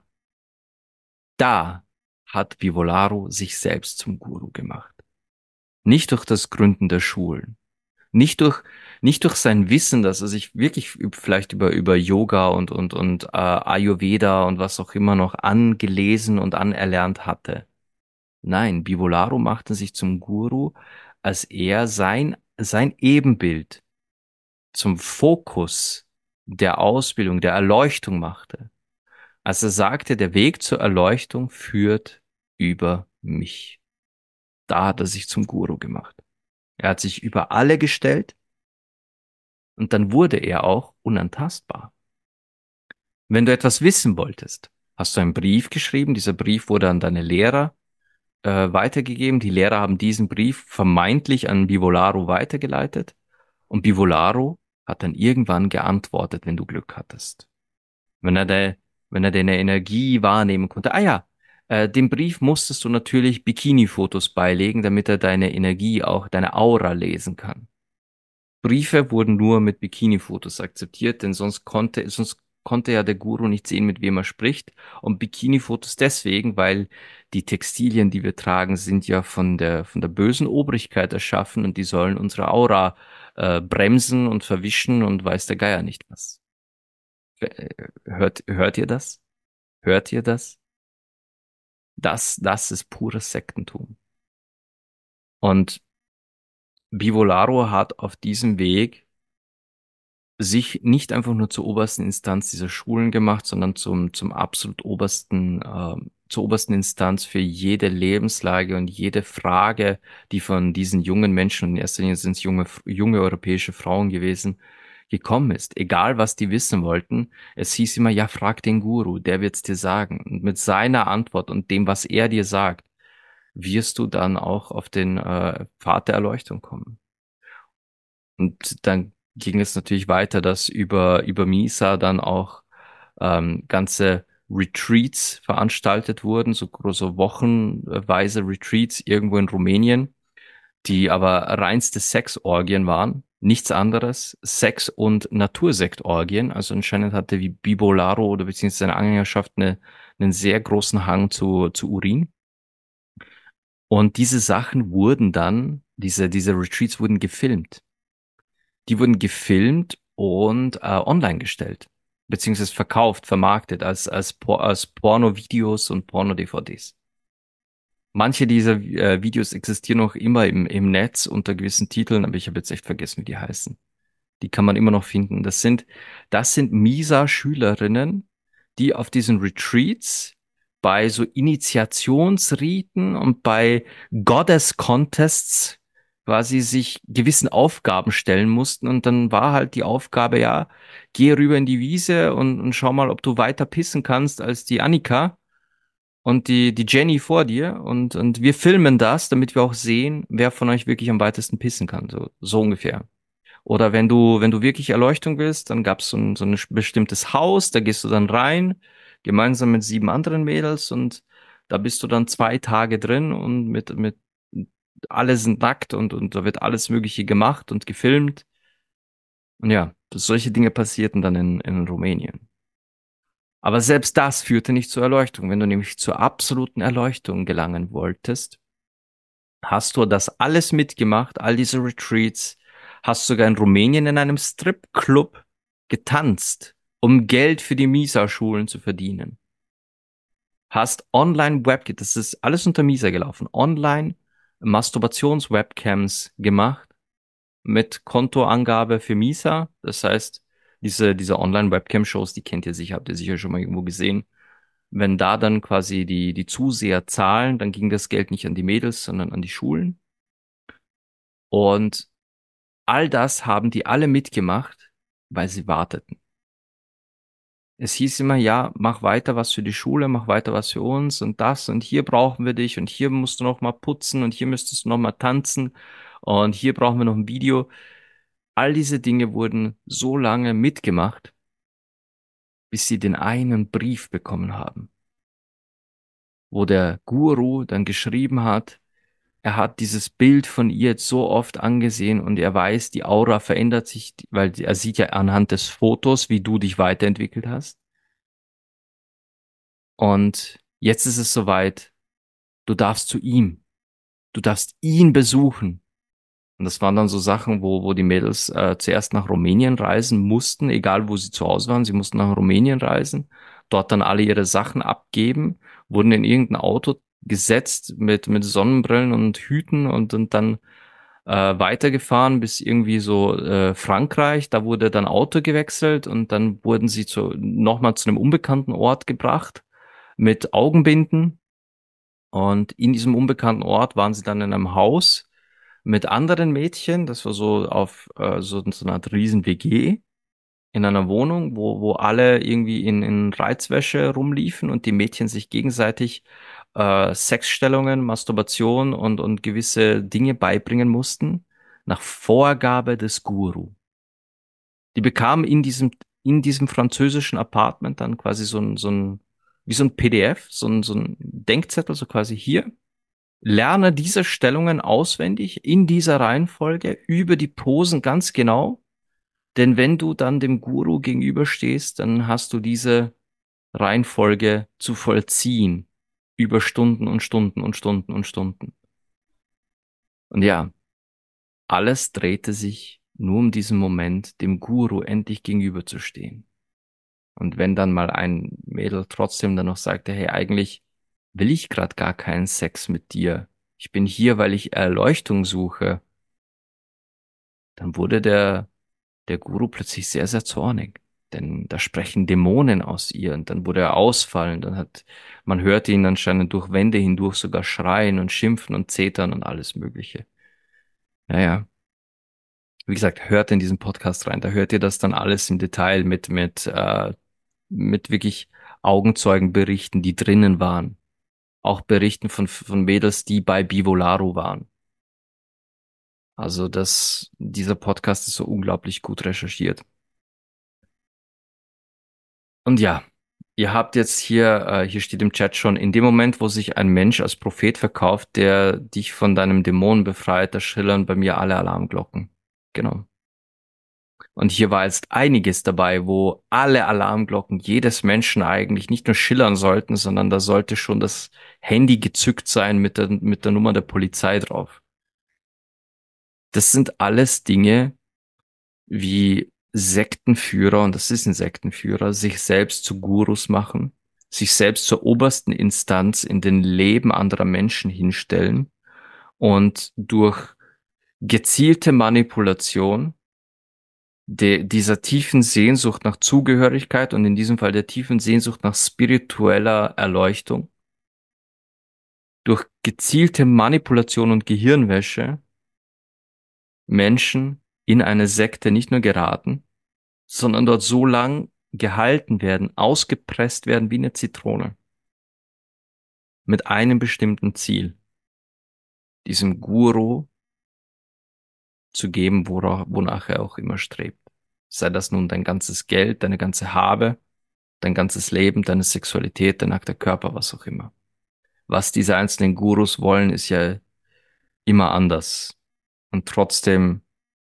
da hat Bivolaro sich selbst zum Guru gemacht. Nicht durch das Gründen der Schulen, nicht durch, nicht durch sein Wissen, dass er sich wirklich üb- vielleicht über, über Yoga und, und, und äh, Ayurveda und was auch immer noch angelesen und anerlernt hatte. Nein, Bivolaro machte sich zum Guru, als er sein, sein Ebenbild zum Fokus der Ausbildung, der Erleuchtung machte. Als er sagte, der Weg zur Erleuchtung führt über mich. Da hat er sich zum Guru gemacht. Er hat sich über alle gestellt und dann wurde er auch unantastbar. Wenn du etwas wissen wolltest, hast du einen Brief geschrieben, dieser Brief wurde an deine Lehrer äh, weitergegeben. Die Lehrer haben diesen Brief vermeintlich an Bivolaro weitergeleitet und Bivolaro hat dann irgendwann geantwortet, wenn du Glück hattest. Wenn er de, wenn er deine Energie wahrnehmen konnte. Ah ja, äh, dem Brief musstest du natürlich Bikini-Fotos beilegen, damit er deine Energie, auch deine Aura lesen kann. Briefe wurden nur mit Bikini-Fotos akzeptiert, denn sonst konnte, sonst konnte ja der Guru nicht sehen, mit wem er spricht. Und Bikini-Fotos deswegen, weil die Textilien, die wir tragen, sind ja von der, von der bösen Obrigkeit erschaffen und die sollen unsere Aura äh, bremsen und verwischen und weiß der Geier nicht was. Äh, Hört, hört ihr das? Hört ihr das? Das, das ist pures Sektentum. Und Bivolaro hat auf diesem Weg sich nicht einfach nur zur obersten Instanz dieser Schulen gemacht, sondern zum, zum absolut obersten, äh, zur obersten Instanz für jede Lebenslage und jede Frage, die von diesen jungen Menschen, und in erster Linie sind es junge, junge europäische Frauen gewesen, gekommen ist. Egal, was die wissen wollten, es hieß immer, ja, frag den Guru, der wird's dir sagen. Und mit seiner Antwort und dem, was er dir sagt, wirst du dann auch auf den äh, Pfad der Erleuchtung kommen. Und dann ging es natürlich weiter, dass über, über Misa dann auch ähm, ganze Retreats veranstaltet wurden, so große wochenweise Retreats irgendwo in Rumänien, die aber reinste Sexorgien waren. Nichts anderes. Sex- und Natursektorgien. Also anscheinend hatte wie Bibolaro oder beziehungsweise seine Anhängerschaft eine, einen sehr großen Hang zu, zu Urin. Und diese Sachen wurden dann, diese, diese Retreats wurden gefilmt. Die wurden gefilmt und äh, online gestellt, beziehungsweise verkauft, vermarktet als, als, Por als Porno-Videos und Porno-D V Ds. Manche dieser äh, Videos existieren noch immer im, im Netz unter gewissen Titeln, aber ich habe jetzt echt vergessen, wie die heißen. Die kann man immer noch finden. Das sind, das sind Misa-Schülerinnen, die auf diesen Retreats bei so Initiationsriten und bei Goddess Contests quasi sich gewissen Aufgaben stellen mussten. Und dann war halt die Aufgabe, ja, geh rüber in die Wiese und, und schau mal, ob du weiter pissen kannst als die Annika und die, die Jenny vor dir. Und, und wir filmen das, damit wir auch sehen, wer von euch wirklich am weitesten pissen kann. So, so ungefähr. Oder wenn du, wenn du wirklich Erleuchtung willst, dann gab's so ein, so ein bestimmtes Haus, da gehst du dann rein, gemeinsam mit sieben anderen Mädels und da bist du dann zwei Tage drin und mit, mit, alle sind nackt und, und da wird alles Mögliche gemacht und gefilmt. Und ja, solche Dinge passierten dann in, in Rumänien. Aber selbst das führte nicht zur Erleuchtung. Wenn du nämlich zur absoluten Erleuchtung gelangen wolltest, hast du das alles mitgemacht, all diese Retreats, hast sogar in Rumänien in einem Stripclub getanzt, um Geld für die Misa-Schulen zu verdienen. Hast Online-Webcam, das ist alles unter Misa gelaufen, Online-Masturbations-Webcams gemacht mit Kontoangabe für Misa. Das heißt, diese, diese Online-Webcam-Shows, die kennt ihr sicher, habt ihr sicher schon mal irgendwo gesehen. Wenn da dann quasi die, die Zuseher zahlen, dann ging das Geld nicht an die Mädels, sondern an die Schulen. Und all das haben die alle mitgemacht, weil sie warteten. Es hieß immer, ja, mach weiter was für die Schule, mach weiter was für uns und das und hier brauchen wir dich und hier musst du noch mal putzen und hier müsstest du noch mal tanzen und hier brauchen wir noch ein Video. All diese Dinge wurden so lange mitgemacht, bis sie den einen Brief bekommen haben, wo der Guru dann geschrieben hat, er hat dieses Bild von ihr jetzt so oft angesehen und er weiß, die Aura verändert sich, weil er sieht ja anhand des Fotos, wie du dich weiterentwickelt hast. Und jetzt ist es soweit, du darfst zu ihm, du darfst ihn besuchen. Und das waren dann so Sachen, wo, wo die Mädels äh, zuerst nach Rumänien reisen mussten, egal wo sie zu Hause waren, sie mussten nach Rumänien reisen, dort dann alle ihre Sachen abgeben, wurden in irgendein Auto gesetzt mit, mit Sonnenbrillen und Hüten und, und dann äh, weitergefahren bis irgendwie so äh, Frankreich. Da wurde dann Auto gewechselt und dann wurden sie zu, nochmal zu einem unbekannten Ort gebracht mit Augenbinden. Und in diesem unbekannten Ort waren sie dann in einem Haus mit anderen Mädchen. Das war so auf äh, so, so eine Art Riesen-W G in einer Wohnung, wo, wo alle irgendwie in, in Reizwäsche rumliefen und die Mädchen sich gegenseitig äh, Sexstellungen, Masturbation und, und gewisse Dinge beibringen mussten, nach Vorgabe des Guru. Die bekamen in diesem, in diesem französischen Apartment dann quasi so ein, so ein, wie so ein P D F, so ein, so ein Denkzettel, so quasi hier. Lerne diese Stellungen auswendig in dieser Reihenfolge, über die Posen ganz genau. Denn wenn du dann dem Guru gegenüberstehst, dann hast du diese Reihenfolge zu vollziehen. Über Stunden und Stunden und Stunden und Stunden. Und ja, alles drehte sich nur um diesen Moment, dem Guru endlich gegenüberzustehen. Und wenn dann mal ein Mädel trotzdem dann noch sagte, hey, eigentlich will ich gerade gar keinen Sex mit dir. Ich bin hier, weil ich Erleuchtung suche. Dann wurde der, der Guru plötzlich sehr, sehr zornig. Denn da sprechen Dämonen aus ihr. Und dann wurde er ausfallen. Dann hat, man hörte ihn anscheinend durch Wände hindurch sogar schreien und schimpfen und zetern und alles Mögliche. Naja, wie gesagt, hört in diesen Podcast rein. Da hört ihr das dann alles im Detail mit, mit, äh, mit wirklich Augenzeugenberichten, die drinnen waren. Auch Berichten von, von Mädels, die bei Bivolaro waren. Also das, dieser Podcast ist so unglaublich gut recherchiert. Und ja, ihr habt jetzt hier, äh, hier steht im Chat schon, in dem Moment, wo sich ein Mensch als Prophet verkauft, der dich von deinem Dämon befreit, da schillern bei mir alle Alarmglocken. Genau. Und hier war jetzt einiges dabei, wo alle Alarmglocken jedes Menschen eigentlich nicht nur schillern sollten, sondern da sollte schon das Handy gezückt sein mit der, mit der Nummer der Polizei drauf. Das sind alles Dinge, wie Sektenführer, und das ist ein Sektenführer, sich selbst zu Gurus machen sich selbst zur obersten Instanz in den Leben anderer Menschen hinstellen und durch gezielte Manipulation de, dieser tiefen Sehnsucht nach Zugehörigkeit und in diesem Fall der tiefen Sehnsucht nach spiritueller Erleuchtung, durch gezielte Manipulation und Gehirnwäsche Menschen in eine Sekte nicht nur geraten, sondern dort so lang gehalten werden, ausgepresst werden wie eine Zitrone, mit einem bestimmten Ziel, diesem Guru zu geben, wora- wonach er auch immer strebt. Sei das nun dein ganzes Geld, deine ganze Habe, dein ganzes Leben, deine Sexualität, dein nackter Körper, was auch immer. Was diese einzelnen Gurus wollen, ist ja immer anders. Und trotzdem,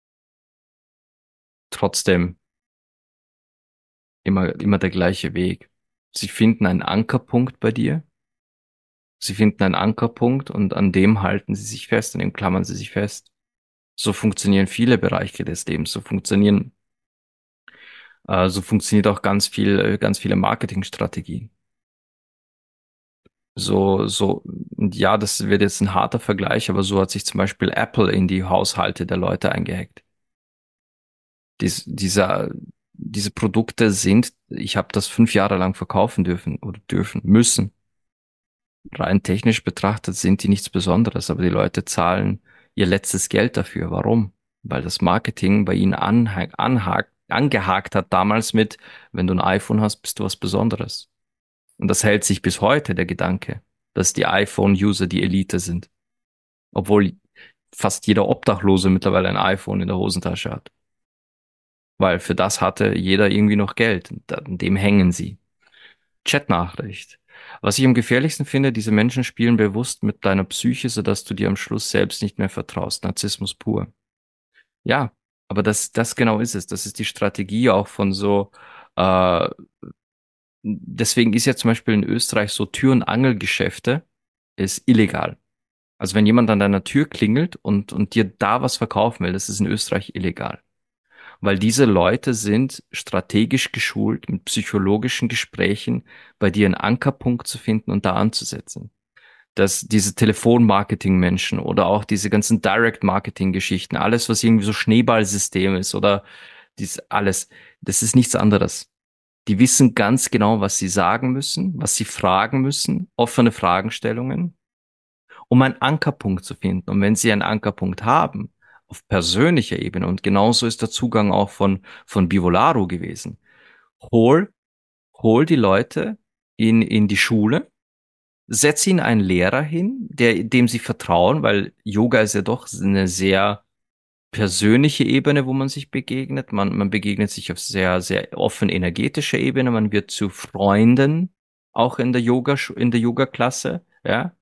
trotzdem immer, immer der gleiche Weg. Sie finden einen Ankerpunkt bei dir. Sie finden einen Ankerpunkt und an dem halten sie sich fest, an dem klammern sie sich fest. So funktionieren viele Bereiche des Lebens. So funktionieren, äh, so funktioniert auch ganz viel, äh, ganz viele Marketingstrategien. So, so, und ja, das wird jetzt ein harter Vergleich, aber so hat sich zum Beispiel Apple in die Haushalte der Leute eingehackt. Dies, dieser, diese Produkte sind, ich habe das fünf Jahre lang verkaufen dürfen oder dürfen müssen. Rein technisch betrachtet sind die nichts Besonderes, aber die Leute zahlen ihr letztes Geld dafür. Warum? Weil das Marketing bei ihnen anha anhakt, angehakt hat damals mit, wenn du ein iPhone hast, bist du was Besonderes. Und das hält sich bis heute, der Gedanke, dass die iPhone-User die Elite sind. Obwohl fast jeder Obdachlose mittlerweile ein iPhone in der Hosentasche hat. Weil für das hatte jeder irgendwie noch Geld. Und an dem hängen sie. Chatnachricht. Was ich am gefährlichsten finde, diese Menschen spielen bewusst mit deiner Psyche, sodass du dir am Schluss selbst nicht mehr vertraust. Narzissmus pur. Ja, aber das, das genau ist es. Das ist die Strategie auch von so, äh, deswegen ist ja zum Beispiel in Österreich so Tür- und Angelgeschäfte ist illegal. Also wenn jemand an deiner Tür klingelt und, und dir da was verkaufen will, das ist in Österreich illegal. Weil diese Leute sind strategisch geschult, mit psychologischen Gesprächen bei dir einen Ankerpunkt zu finden und da anzusetzen. Dass diese Telefonmarketing-Menschen oder auch diese ganzen Direct-Marketing-Geschichten, alles, was irgendwie so Schneeballsystem ist oder dies alles, das ist nichts anderes. Die wissen ganz genau, was sie sagen müssen, was sie fragen müssen, offene Fragestellungen, um einen Ankerpunkt zu finden. Und wenn sie einen Ankerpunkt haben, auf persönlicher Ebene, und genauso ist der Zugang auch von, von Bivolaro gewesen, hol, hol die Leute in, in die Schule, setz ihnen einen Lehrer hin, der, dem sie vertrauen, weil Yoga ist ja doch eine sehr persönliche Ebene, wo man sich begegnet. Man, man begegnet sich auf sehr, sehr offen energetischer Ebene. Man wird zu Freunden, auch in der Yoga, in der Yoga-Klasse, ja.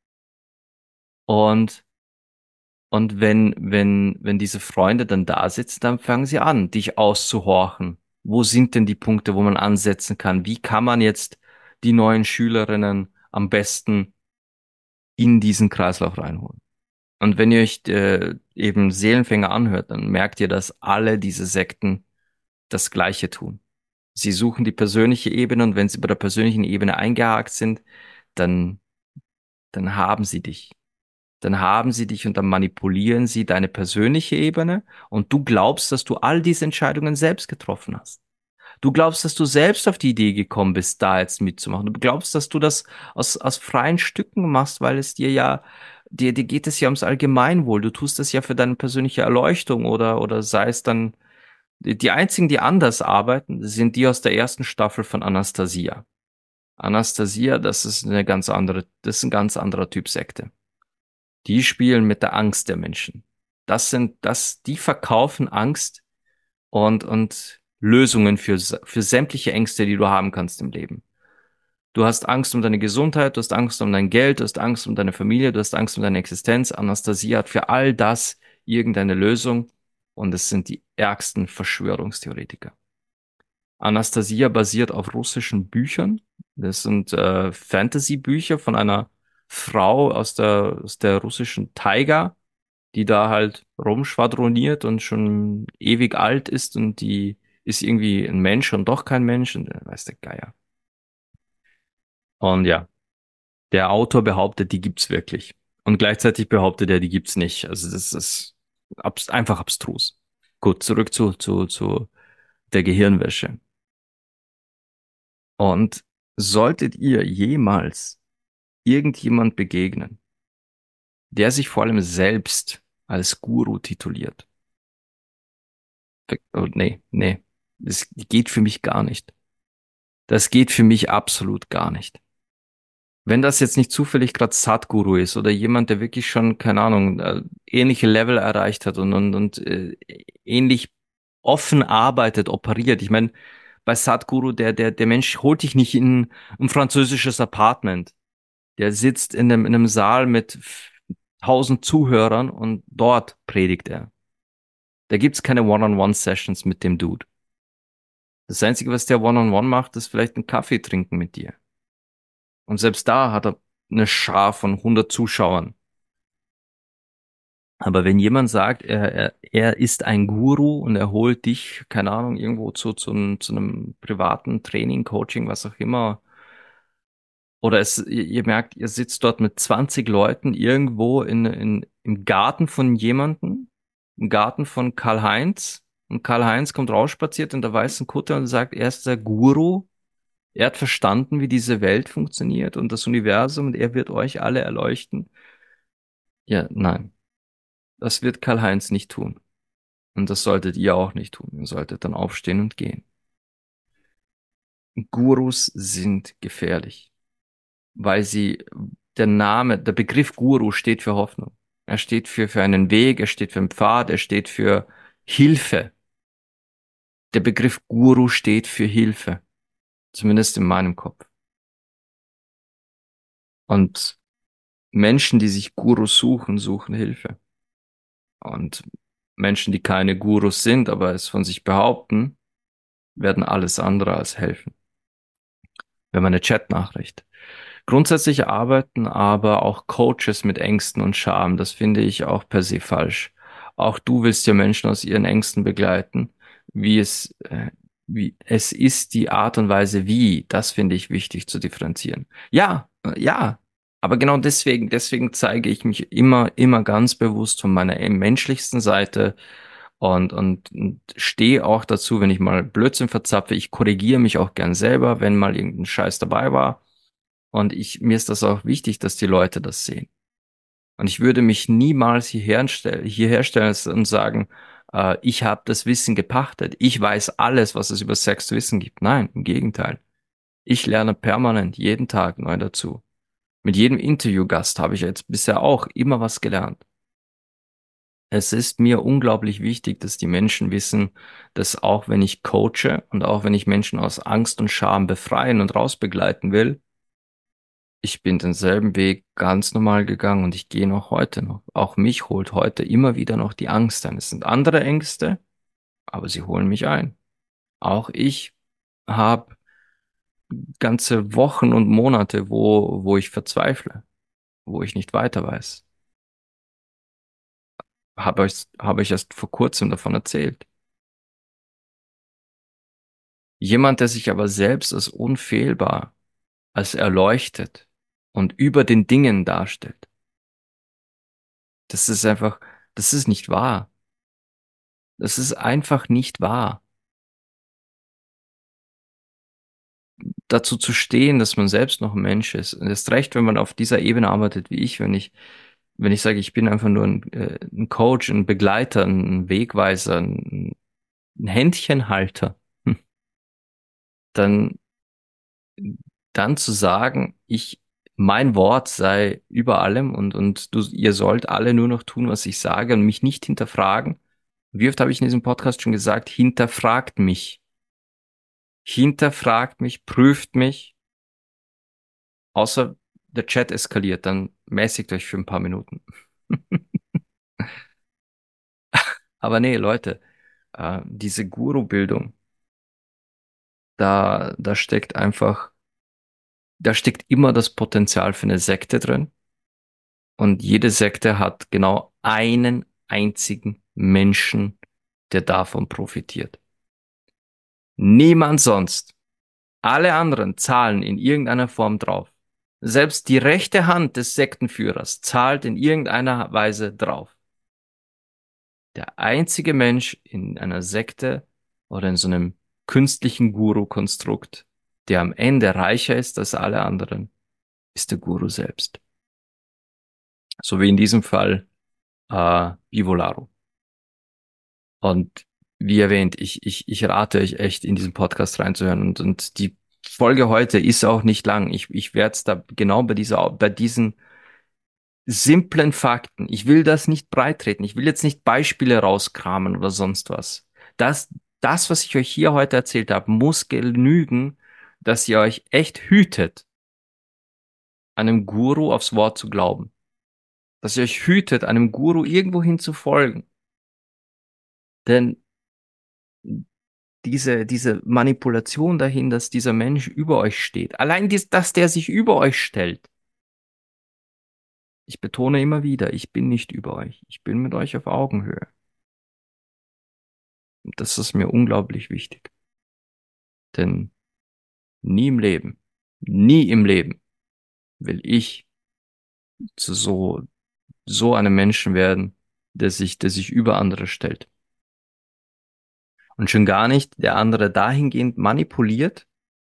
Und Und wenn, wenn, wenn diese Freunde dann da sitzen, dann fangen sie an, dich auszuhorchen. Wo sind denn die Punkte, wo man ansetzen kann? Wie kann man jetzt die neuen Schülerinnen am besten in diesen Kreislauf reinholen? Und wenn ihr euch äh, eben Seelenfänger anhört, dann merkt ihr, dass alle diese Sekten das Gleiche tun. Sie suchen die persönliche Ebene und wenn sie bei der persönlichen Ebene eingehakt sind, dann, dann haben sie dich. Dann haben sie dich und dann manipulieren sie deine persönliche Ebene und du glaubst, dass du all diese Entscheidungen selbst getroffen hast. Du glaubst, dass du selbst auf die Idee gekommen bist, da jetzt mitzumachen. Du glaubst, dass du das aus, aus freien Stücken machst, weil es dir ja, dir, dir geht es ja ums Allgemeinwohl. Du tust das ja für deine persönliche Erleuchtung oder, oder sei es dann, die die einzigen, die anders arbeiten, sind die aus der ersten Staffel von Anastasia. Anastasia, das ist eine ganz andere, das ist ein ganz anderer Typ Sekte. Die spielen mit der Angst der Menschen. Das sind, das, die verkaufen Angst und, und Lösungen für, für sämtliche Ängste, die du haben kannst im Leben. Du hast Angst um deine Gesundheit, du hast Angst um dein Geld, du hast Angst um deine Familie, du hast Angst um deine Existenz. Anastasia hat für all das irgendeine Lösung und es sind die ärgsten Verschwörungstheoretiker. Anastasia basiert auf russischen Büchern. Das sind äh, Fantasy-Bücher von einer Frau aus der, aus der russischen Taiga, die da halt rumschwadroniert und schon ewig alt ist und die ist irgendwie ein Mensch und doch kein Mensch und äh, weiß der Geier. Und ja, der Autor behauptet, die gibt's wirklich. Und gleichzeitig behauptet er, die gibt's nicht. Also das ist abs einfach abstrus. Gut, zurück zu, zu, zu der Gehirnwäsche. Und solltet ihr jemals irgendjemand begegnen, der sich vor allem selbst als Guru tituliert, oh, nee, nee, das geht für mich gar nicht. Das geht für mich absolut gar nicht. Wenn das jetzt nicht zufällig gerade Sadhguru ist oder jemand, der wirklich schon, keine Ahnung, äh, ähnliche Level erreicht hat und, und, und äh, ähnlich offen arbeitet, operiert. Ich meine, bei Sadhguru, der, der, der Mensch holt dich nicht in ein französisches Apartment. Der sitzt in einem, in einem Saal mit tausend Zuhörern und dort predigt er. Da gibt's keine One-on-One-Sessions mit dem Dude. Das Einzige, was der One-on-One macht, ist vielleicht einen Kaffee trinken mit dir. Und selbst da hat er eine Schar von hundert Zuschauern. Aber wenn jemand sagt, er, er, er ist ein Guru und er holt dich, keine Ahnung, irgendwo zu, zu, einem, zu einem privaten Training, Coaching, was auch immer, oder es, ihr, ihr merkt, ihr sitzt dort mit zwanzig Leuten irgendwo in, in, im Garten von jemandem, im Garten von Karl-Heinz, und Karl-Heinz kommt rausspaziert in der weißen Kutte und sagt, er ist der Guru, er hat verstanden, wie diese Welt funktioniert und das Universum und er wird euch alle erleuchten. Ja, nein, das wird Karl-Heinz nicht tun. Und das solltet ihr auch nicht tun. Ihr solltet dann aufstehen und gehen. Gurus sind gefährlich, weil sie, der Name, der Begriff Guru steht für Hoffnung. Er steht für, für einen Weg, er steht für einen Pfad, er steht für Hilfe. Der Begriff Guru steht für Hilfe. Zumindest in meinem Kopf. Und Menschen, die sich Gurus suchen, suchen Hilfe. Und Menschen, die keine Gurus sind, aber es von sich behaupten, werden alles andere als helfen. Wir haben eine Chatnachricht. Grundsätzlich arbeiten aber auch Coaches mit Ängsten und Scham. Das finde ich auch per se falsch. Auch du willst ja Menschen aus ihren Ängsten begleiten. Wie es, äh, wie es ist die Art und Weise, wie. Das finde ich wichtig zu differenzieren. Ja, äh, ja. Aber genau deswegen, deswegen zeige ich mich immer, immer ganz bewusst von meiner menschlichsten Seite und, und, und stehe auch dazu, wenn ich mal Blödsinn verzapfe. Ich korrigiere mich auch gern selber, wenn mal irgendein Scheiß dabei war. Und ich, mir ist das auch wichtig, dass die Leute das sehen. Und ich würde mich niemals hierher stellen, hierher stellen und sagen, äh, ich habe das Wissen gepachtet. Ich weiß alles, was es über Sex zu wissen gibt. Nein, im Gegenteil. Ich lerne permanent jeden Tag neu dazu. Mit jedem Interviewgast habe ich jetzt bisher auch immer was gelernt. Es ist mir unglaublich wichtig, dass die Menschen wissen, dass auch wenn ich coache und auch wenn ich Menschen aus Angst und Scham befreien und rausbegleiten will, ich bin denselben Weg ganz normal gegangen und ich gehe noch heute noch. Auch mich holt heute immer wieder noch die Angst ein. Es sind andere Ängste, aber sie holen mich ein. Auch ich habe ganze Wochen und Monate, wo, wo ich verzweifle, wo ich nicht weiter weiß. Habe ich, habe ich erst vor kurzem davon erzählt. Jemand, der sich aber selbst als unfehlbar, als erleuchtet und über den Dingen darstellt, das ist einfach, das ist nicht wahr. Das ist einfach nicht wahr. Dazu zu stehen, dass man selbst noch ein Mensch ist. Und erst recht, wenn man auf dieser Ebene arbeitet wie ich, wenn ich, wenn ich sage, ich bin einfach nur ein, äh, ein Coach, ein Begleiter, ein Wegweiser, ein, ein Händchenhalter, hm, dann, dann zu sagen, ich, mein Wort sei über allem und, und du, ihr sollt alle nur noch tun, was ich sage und mich nicht hinterfragen. Wie oft habe ich in diesem Podcast schon gesagt, hinterfragt mich. Hinterfragt mich, prüft mich. Außer der Chat eskaliert, dann mäßigt euch für ein paar Minuten. Aber nee, Leute, äh, diese Guru-Bildung, da, da steckt einfach, da steckt immer das Potenzial für eine Sekte drin. Und jede Sekte hat genau einen einzigen Menschen, der davon profitiert. Niemand sonst. Alle anderen zahlen in irgendeiner Form drauf. Selbst die rechte Hand des Sektenführers zahlt in irgendeiner Weise drauf. Der einzige Mensch in einer Sekte oder in so einem künstlichen Guru-Konstrukt, der am Ende reicher ist als alle anderen, ist der Guru selbst. So wie in diesem Fall äh, Bivolaro. Und wie erwähnt, ich, ich, ich rate euch echt, in diesen Podcast reinzuhören. Und, und die Folge heute ist auch nicht lang. Ich, ich werde es da genau bei dieser, bei diesen simplen Fakten. Ich will das nicht breitreten. Ich will jetzt nicht Beispiele rauskramen oder sonst was. Das, das, was ich euch hier heute erzählt habe, muss genügen, dass ihr euch echt hütet, einem Guru aufs Wort zu glauben. Dass ihr euch hütet, einem Guru irgendwohin zu folgen. Denn diese, diese Manipulation dahin, dass dieser Mensch über euch steht. Allein dies, dass der sich über euch stellt. Ich betone immer wieder, ich bin nicht über euch. Ich bin mit euch auf Augenhöhe. Und das ist mir unglaublich wichtig. Denn nie im Leben, nie im Leben will ich zu so, so einem Menschen werden, der sich, der sich über andere stellt. Und schon gar nicht, der andere dahingehend manipuliert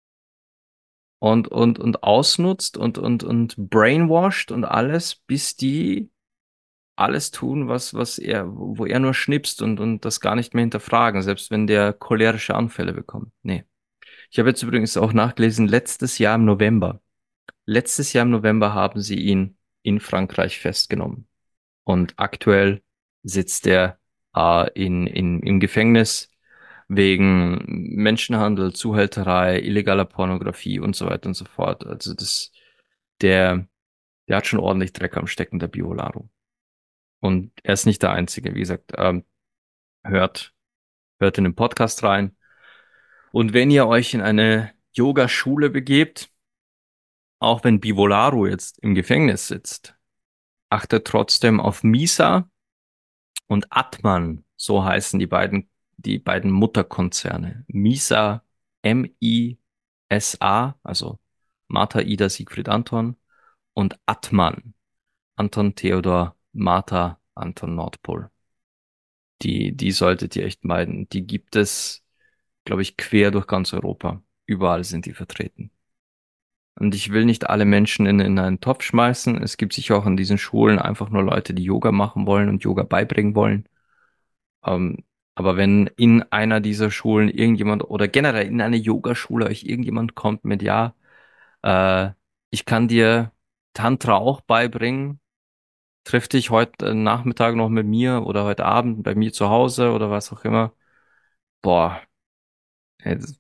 und, und, und ausnutzt und, und, und brainwashed und alles, bis die alles tun, was, was er, wo er nur schnipst und, und das gar nicht mehr hinterfragen, selbst wenn der cholerische Anfälle bekommt. Nee. Ich habe jetzt übrigens auch nachgelesen, letztes Jahr im November. Letztes Jahr im November haben sie ihn in Frankreich festgenommen. Und aktuell sitzt er äh, in, in, im Gefängnis wegen Menschenhandel, Zuhälterei, illegaler Pornografie und so weiter und so fort. Also das, der, der hat schon ordentlich Dreck am Stecken, der Biolaro. Und er ist nicht der Einzige. Wie gesagt, ähm, hört, hört in den Podcast rein. Und wenn ihr euch in eine Yogaschule begebt, auch wenn Bivolaro jetzt im Gefängnis sitzt, achtet trotzdem auf Misa und Atman. So heißen die beiden, die beiden Mutterkonzerne. Misa, M I S A, also Martha, Ida, Siegfried, Anton und Atman, Anton, Theodor, Martha, Anton, Nordpol. Die, die solltet ihr echt meiden. Die gibt es, glaube ich, quer durch ganz Europa. Überall sind die vertreten. Und ich will nicht alle Menschen in, in einen Topf schmeißen. Es gibt sicher auch an diesen Schulen einfach nur Leute, die Yoga machen wollen und Yoga beibringen wollen. Ähm, aber wenn in einer dieser Schulen irgendjemand oder generell in eine Yogaschule euch irgendjemand kommt mit, ja, äh, ich kann dir Tantra auch beibringen, triff dich heute Nachmittag noch mit mir oder heute Abend bei mir zu Hause oder was auch immer. Boah, ey, das ist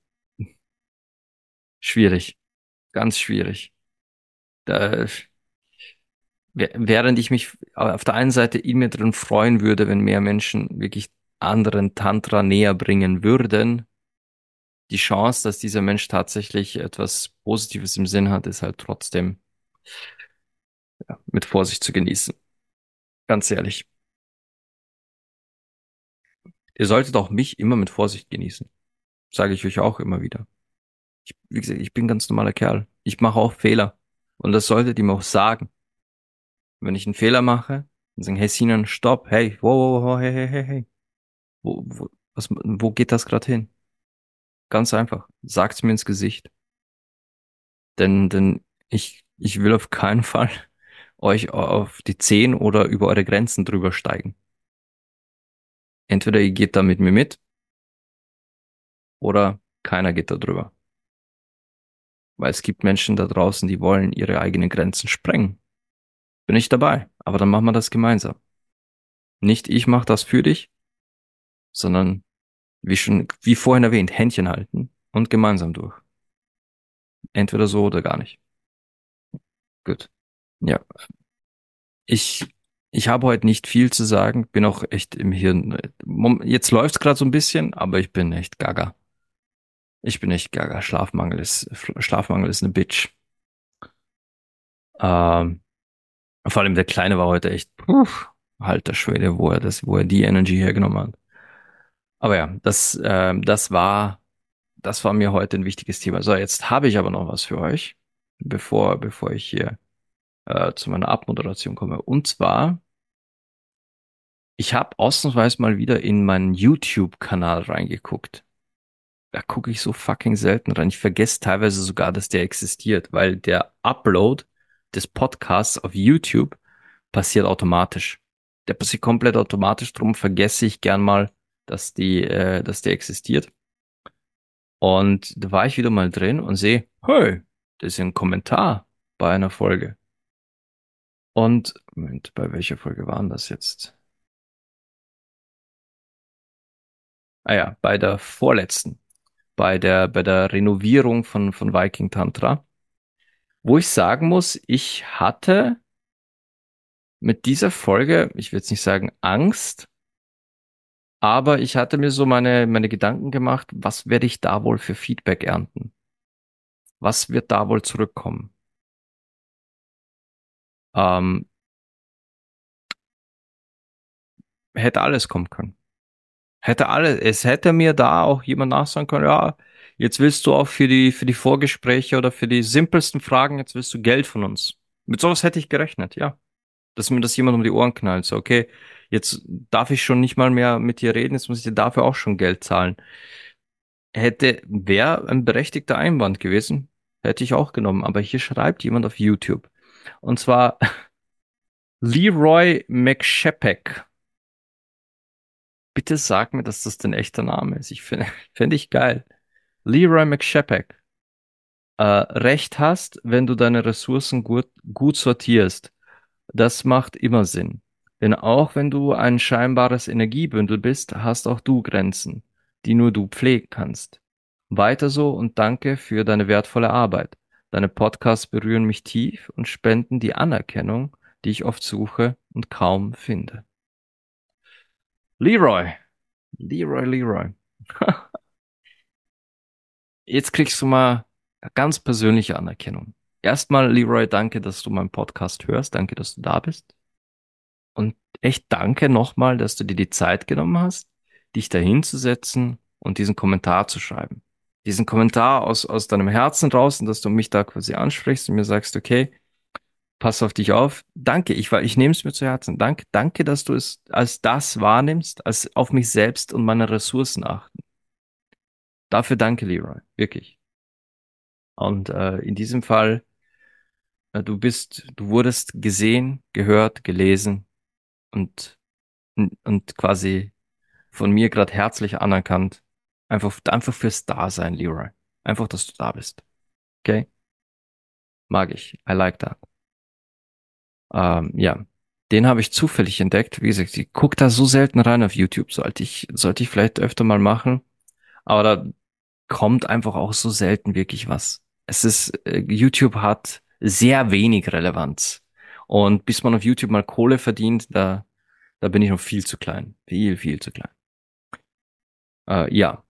schwierig, ganz schwierig. Da, wär- während ich mich auf der einen Seite in mir drin freuen würde, wenn mehr Menschen wirklich anderen Tantra näher bringen würden, die Chance, dass dieser Mensch tatsächlich etwas Positives im Sinn hat, ist halt trotzdem mit Vorsicht zu genießen. Ganz ehrlich. Ihr solltet auch mich immer mit Vorsicht genießen. Sage ich euch auch immer wieder. Ich, wie gesagt, ich bin ein ganz normaler Kerl. Ich mache auch Fehler. Und das solltet ihr mir auch sagen. Wenn ich einen Fehler mache, dann sagen, hey Sinan, stopp, hey, wow, wow, wow, hey, hey, hey, hey. Wo, wo, was, wo geht das gerade hin? Ganz einfach. Sagt's mir ins Gesicht. Denn, denn ich, ich will auf keinen Fall euch auf die Zehen oder über eure Grenzen drüber steigen. Entweder ihr geht da mit mir mit oder keiner geht da drüber. Weil es gibt Menschen da draußen, die wollen ihre eigenen Grenzen sprengen. Bin ich dabei, aber dann machen wir das gemeinsam. Nicht ich mache das für dich, sondern wie schon, wie vorhin erwähnt, Händchen halten und gemeinsam durch. Entweder so oder gar nicht. Gut. Ja, ich, ich habe heute nicht viel zu sagen, bin auch echt im Hirn. Mom- Jetzt läuft's gerade so ein bisschen, aber ich bin echt gaga. Ich bin echt gaga. Schlafmangel ist, Schlafmangel ist eine Bitch. Ähm, vor allem der Kleine war heute echt, puh, alter Schwede, wo er das, wo er die Energy hergenommen hat. Aber ja, das, ähm, das war das war mir heute ein wichtiges Thema. So, jetzt habe ich aber noch was für euch, bevor, bevor ich hier äh, zu meiner Abmoderation komme. Und zwar, ich habe ausnahmsweise mal wieder in meinen YouTube-Kanal reingeguckt. Da gucke ich so fucking selten rein. Ich vergesse teilweise sogar, dass der existiert, weil der Upload des Podcasts auf YouTube passiert automatisch. Der passiert komplett automatisch, drum vergesse ich gern mal, dass die, äh, dass der existiert. Und da war ich wieder mal drin und sehe, hey, das ist ein Kommentar bei einer Folge. Und, Moment, bei welcher Folge waren das jetzt? Ah ja, bei der vorletzten, bei der, bei der Renovierung von, von Viking Tantra, wo ich sagen muss, ich hatte mit dieser Folge, ich will jetzt nicht sagen Angst, aber ich hatte mir so meine, meine Gedanken gemacht, was werde ich da wohl für Feedback ernten? Was wird da wohl zurückkommen? Ähm, hätte alles kommen können. Hätte alles, es hätte mir da auch jemand nachsagen können, ja, jetzt willst du auch für die, für die Vorgespräche oder für die simpelsten Fragen, jetzt willst du Geld von uns. Mit sowas hätte ich gerechnet, ja. Dass mir das jemand um die Ohren knallt. So, okay, jetzt darf ich schon nicht mal mehr mit dir reden, jetzt muss ich dir dafür auch schon Geld zahlen. Hätte, wäre ein berechtigter Einwand gewesen, hätte ich auch genommen. Aber hier schreibt jemand auf YouTube. Und zwar Leroy McShepek. Bitte sag mir, dass das dein echter Name ist. Ich finde, fände ich geil. Leroy McShepek. Äh, Recht hast, wenn du deine Ressourcen gut, gut sortierst. Das macht immer Sinn. Denn auch wenn du ein scheinbares Energiebündel bist, hast auch du Grenzen, die nur du pflegen kannst. Weiter so und danke für deine wertvolle Arbeit. Deine Podcasts berühren mich tief und spenden die Anerkennung, die ich oft suche und kaum finde. Leroy, Leroy, Leroy. Jetzt kriegst du mal ganz persönliche Anerkennung. Erstmal, Leroy, danke, dass du meinen Podcast hörst. Danke, dass du da bist. Und echt danke nochmal, dass du dir die Zeit genommen hast, dich da hinzusetzen und diesen Kommentar zu schreiben. Diesen Kommentar aus, aus deinem Herzen raus und dass du mich da quasi ansprichst und mir sagst, okay, pass auf dich auf. Danke, ich, war- ich nehme es mir zu Herzen. Danke, danke, dass du es als das wahrnimmst, als auf mich selbst und meine Ressourcen achten. Dafür danke, Leroy. Wirklich. Und äh, in diesem Fall, äh, du bist, du wurdest gesehen, gehört, gelesen und, und quasi von mir gerade herzlich anerkannt. Einfach, einfach fürs Dasein, Leroy. Einfach, dass du da bist. Okay? Mag ich. I like that. Ähm, ja. Den habe ich zufällig entdeckt. Wie gesagt, ich gucke da so selten rein auf YouTube. Sollte ich, sollte ich vielleicht öfter mal machen. Aber da kommt einfach auch so selten wirklich was. Es ist, äh, YouTube hat sehr wenig Relevanz. Und bis man auf YouTube mal Kohle verdient, da, da bin ich noch viel zu klein. Viel, viel zu klein. Äh, ja.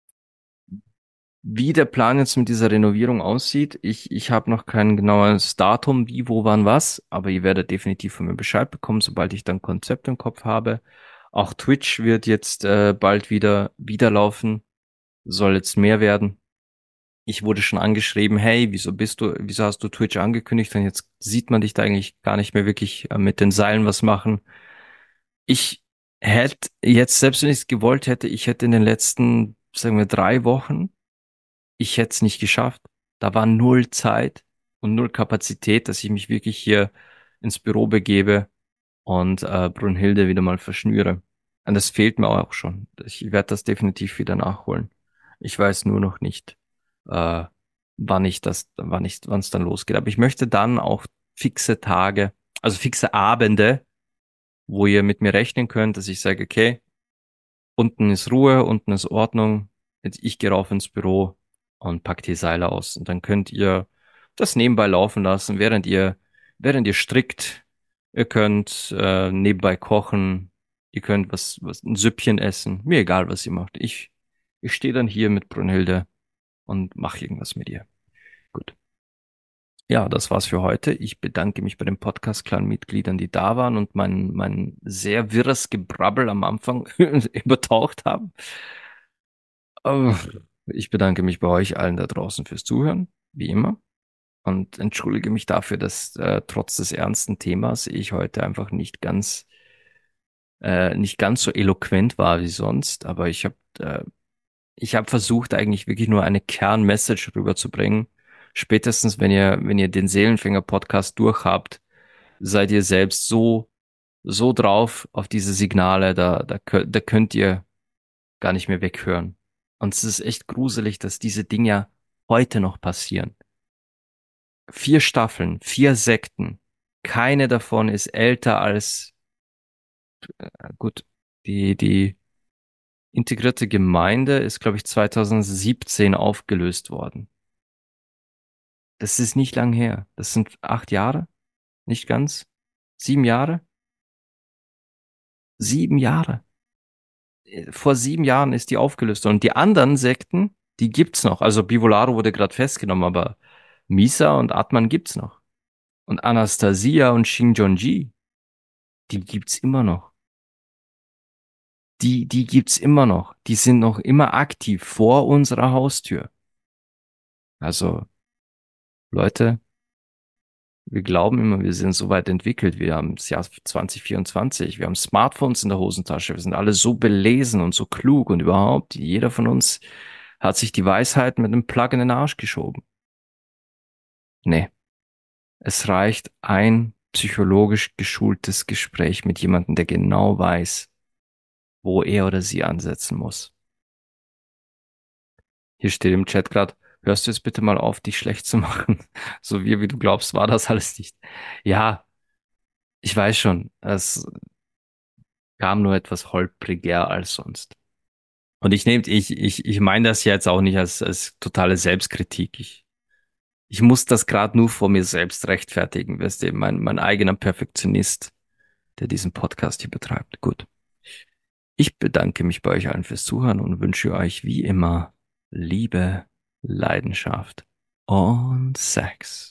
Wie der Plan jetzt mit dieser Renovierung aussieht, ich, ich habe noch kein genaues Datum, wie, wo, wann, was, aber ihr werdet definitiv von mir Bescheid bekommen, sobald ich dann Konzept im Kopf habe. Auch Twitch wird jetzt äh, bald wieder wieder laufen, soll jetzt mehr werden. Ich wurde schon angeschrieben, hey, wieso bist du, wieso hast du Twitch angekündigt? Und jetzt sieht man dich da eigentlich gar nicht mehr wirklich äh, mit den Seilen was machen. Ich hätte jetzt, selbst wenn ich es gewollt hätte, ich hätte in den letzten, sagen wir, drei Wochen ich hätte es nicht geschafft. Da war null Zeit und null Kapazität, dass ich mich wirklich hier ins Büro begebe und äh, Brunhilde wieder mal verschnüre. Und das fehlt mir auch schon. Ich werde das definitiv wieder nachholen. Ich weiß nur noch nicht, äh, wann ich das, wann ich, wann es dann losgeht. Aber ich möchte dann auch fixe Tage, also fixe Abende, wo ihr mit mir rechnen könnt, dass ich sage, okay, unten ist Ruhe, unten ist Ordnung. Jetzt ich gehe rauf ins Büro und pack die Seile aus. Und dann könnt ihr das nebenbei laufen lassen, während ihr, während ihr strickt. Ihr könnt äh, nebenbei kochen. Ihr könnt was, was, ein Süppchen essen. Mir egal, was ihr macht. Ich, ich stehe dann hier mit Brunhilde und mache irgendwas mit ihr. Gut. Ja, das war's für heute. Ich bedanke mich bei den Podcast-Clan-Mitgliedern, die da waren und mein, mein sehr wirres Gebrabbel am Anfang übertaucht haben. Oh. Ich bedanke mich bei euch allen da draußen fürs Zuhören, wie immer, und entschuldige mich dafür, dass äh, trotz des ernsten Themas ich heute einfach nicht ganz, äh, nicht ganz so eloquent war wie sonst, aber ich habe äh, ich habe versucht, eigentlich wirklich nur eine Kernmessage rüberzubringen. Spätestens, wenn ihr, wenn ihr den Seelenfänger-Podcast durchhabt, seid ihr selbst so, so drauf auf diese Signale, da, da, kö- da könnt ihr gar nicht mehr weghören. Und es ist echt gruselig, dass diese Dinge ja heute noch passieren. Vier Staffeln, vier Sekten. Keine davon ist älter als, äh, gut, die, die integrierte Gemeinde ist, glaube ich, zweitausendsiebzehn aufgelöst worden. Das ist nicht lang her. Das sind acht Jahre, nicht ganz. Sieben Jahre? Sieben Jahre. Äh, Vor sieben Jahren ist die aufgelöst worden. Und die anderen Sekten, die gibt's noch. Also Bivolaro wurde gerade festgenommen, aber Misa und Atman gibt's noch. Und Anastasia und Shinjonji, die gibt's immer noch. Die, die gibt's immer noch. Die sind noch immer aktiv vor unserer Haustür. Also, Leute, wir glauben immer, wir sind so weit entwickelt. Wir haben das Jahr zwanzig vierundzwanzig. Wir haben Smartphones in der Hosentasche. Wir sind alle so belesen und so klug und überhaupt, jeder von uns hat sich die Weisheit mit einem Plug in den Arsch geschoben. Nee, es reicht ein psychologisch geschultes Gespräch mit jemandem, der genau weiß, wo er oder sie ansetzen muss. Hier steht im Chat gerade, hörst du jetzt bitte mal auf, dich schlecht zu machen? So wie, wie du glaubst, war das alles nicht. Ja, ich weiß schon, es kam nur etwas holpriger als sonst. Und ich nehme, ich, ich, ich meine das jetzt auch nicht als, als totale Selbstkritik. Ich, ich muss das gerade nur vor mir selbst rechtfertigen, weißt du, mein, mein eigener Perfektionist, der diesen Podcast hier betreibt. Gut. Ich bedanke mich bei euch allen fürs Zuhören und wünsche euch wie immer Liebe, Leidenschaft und Sex.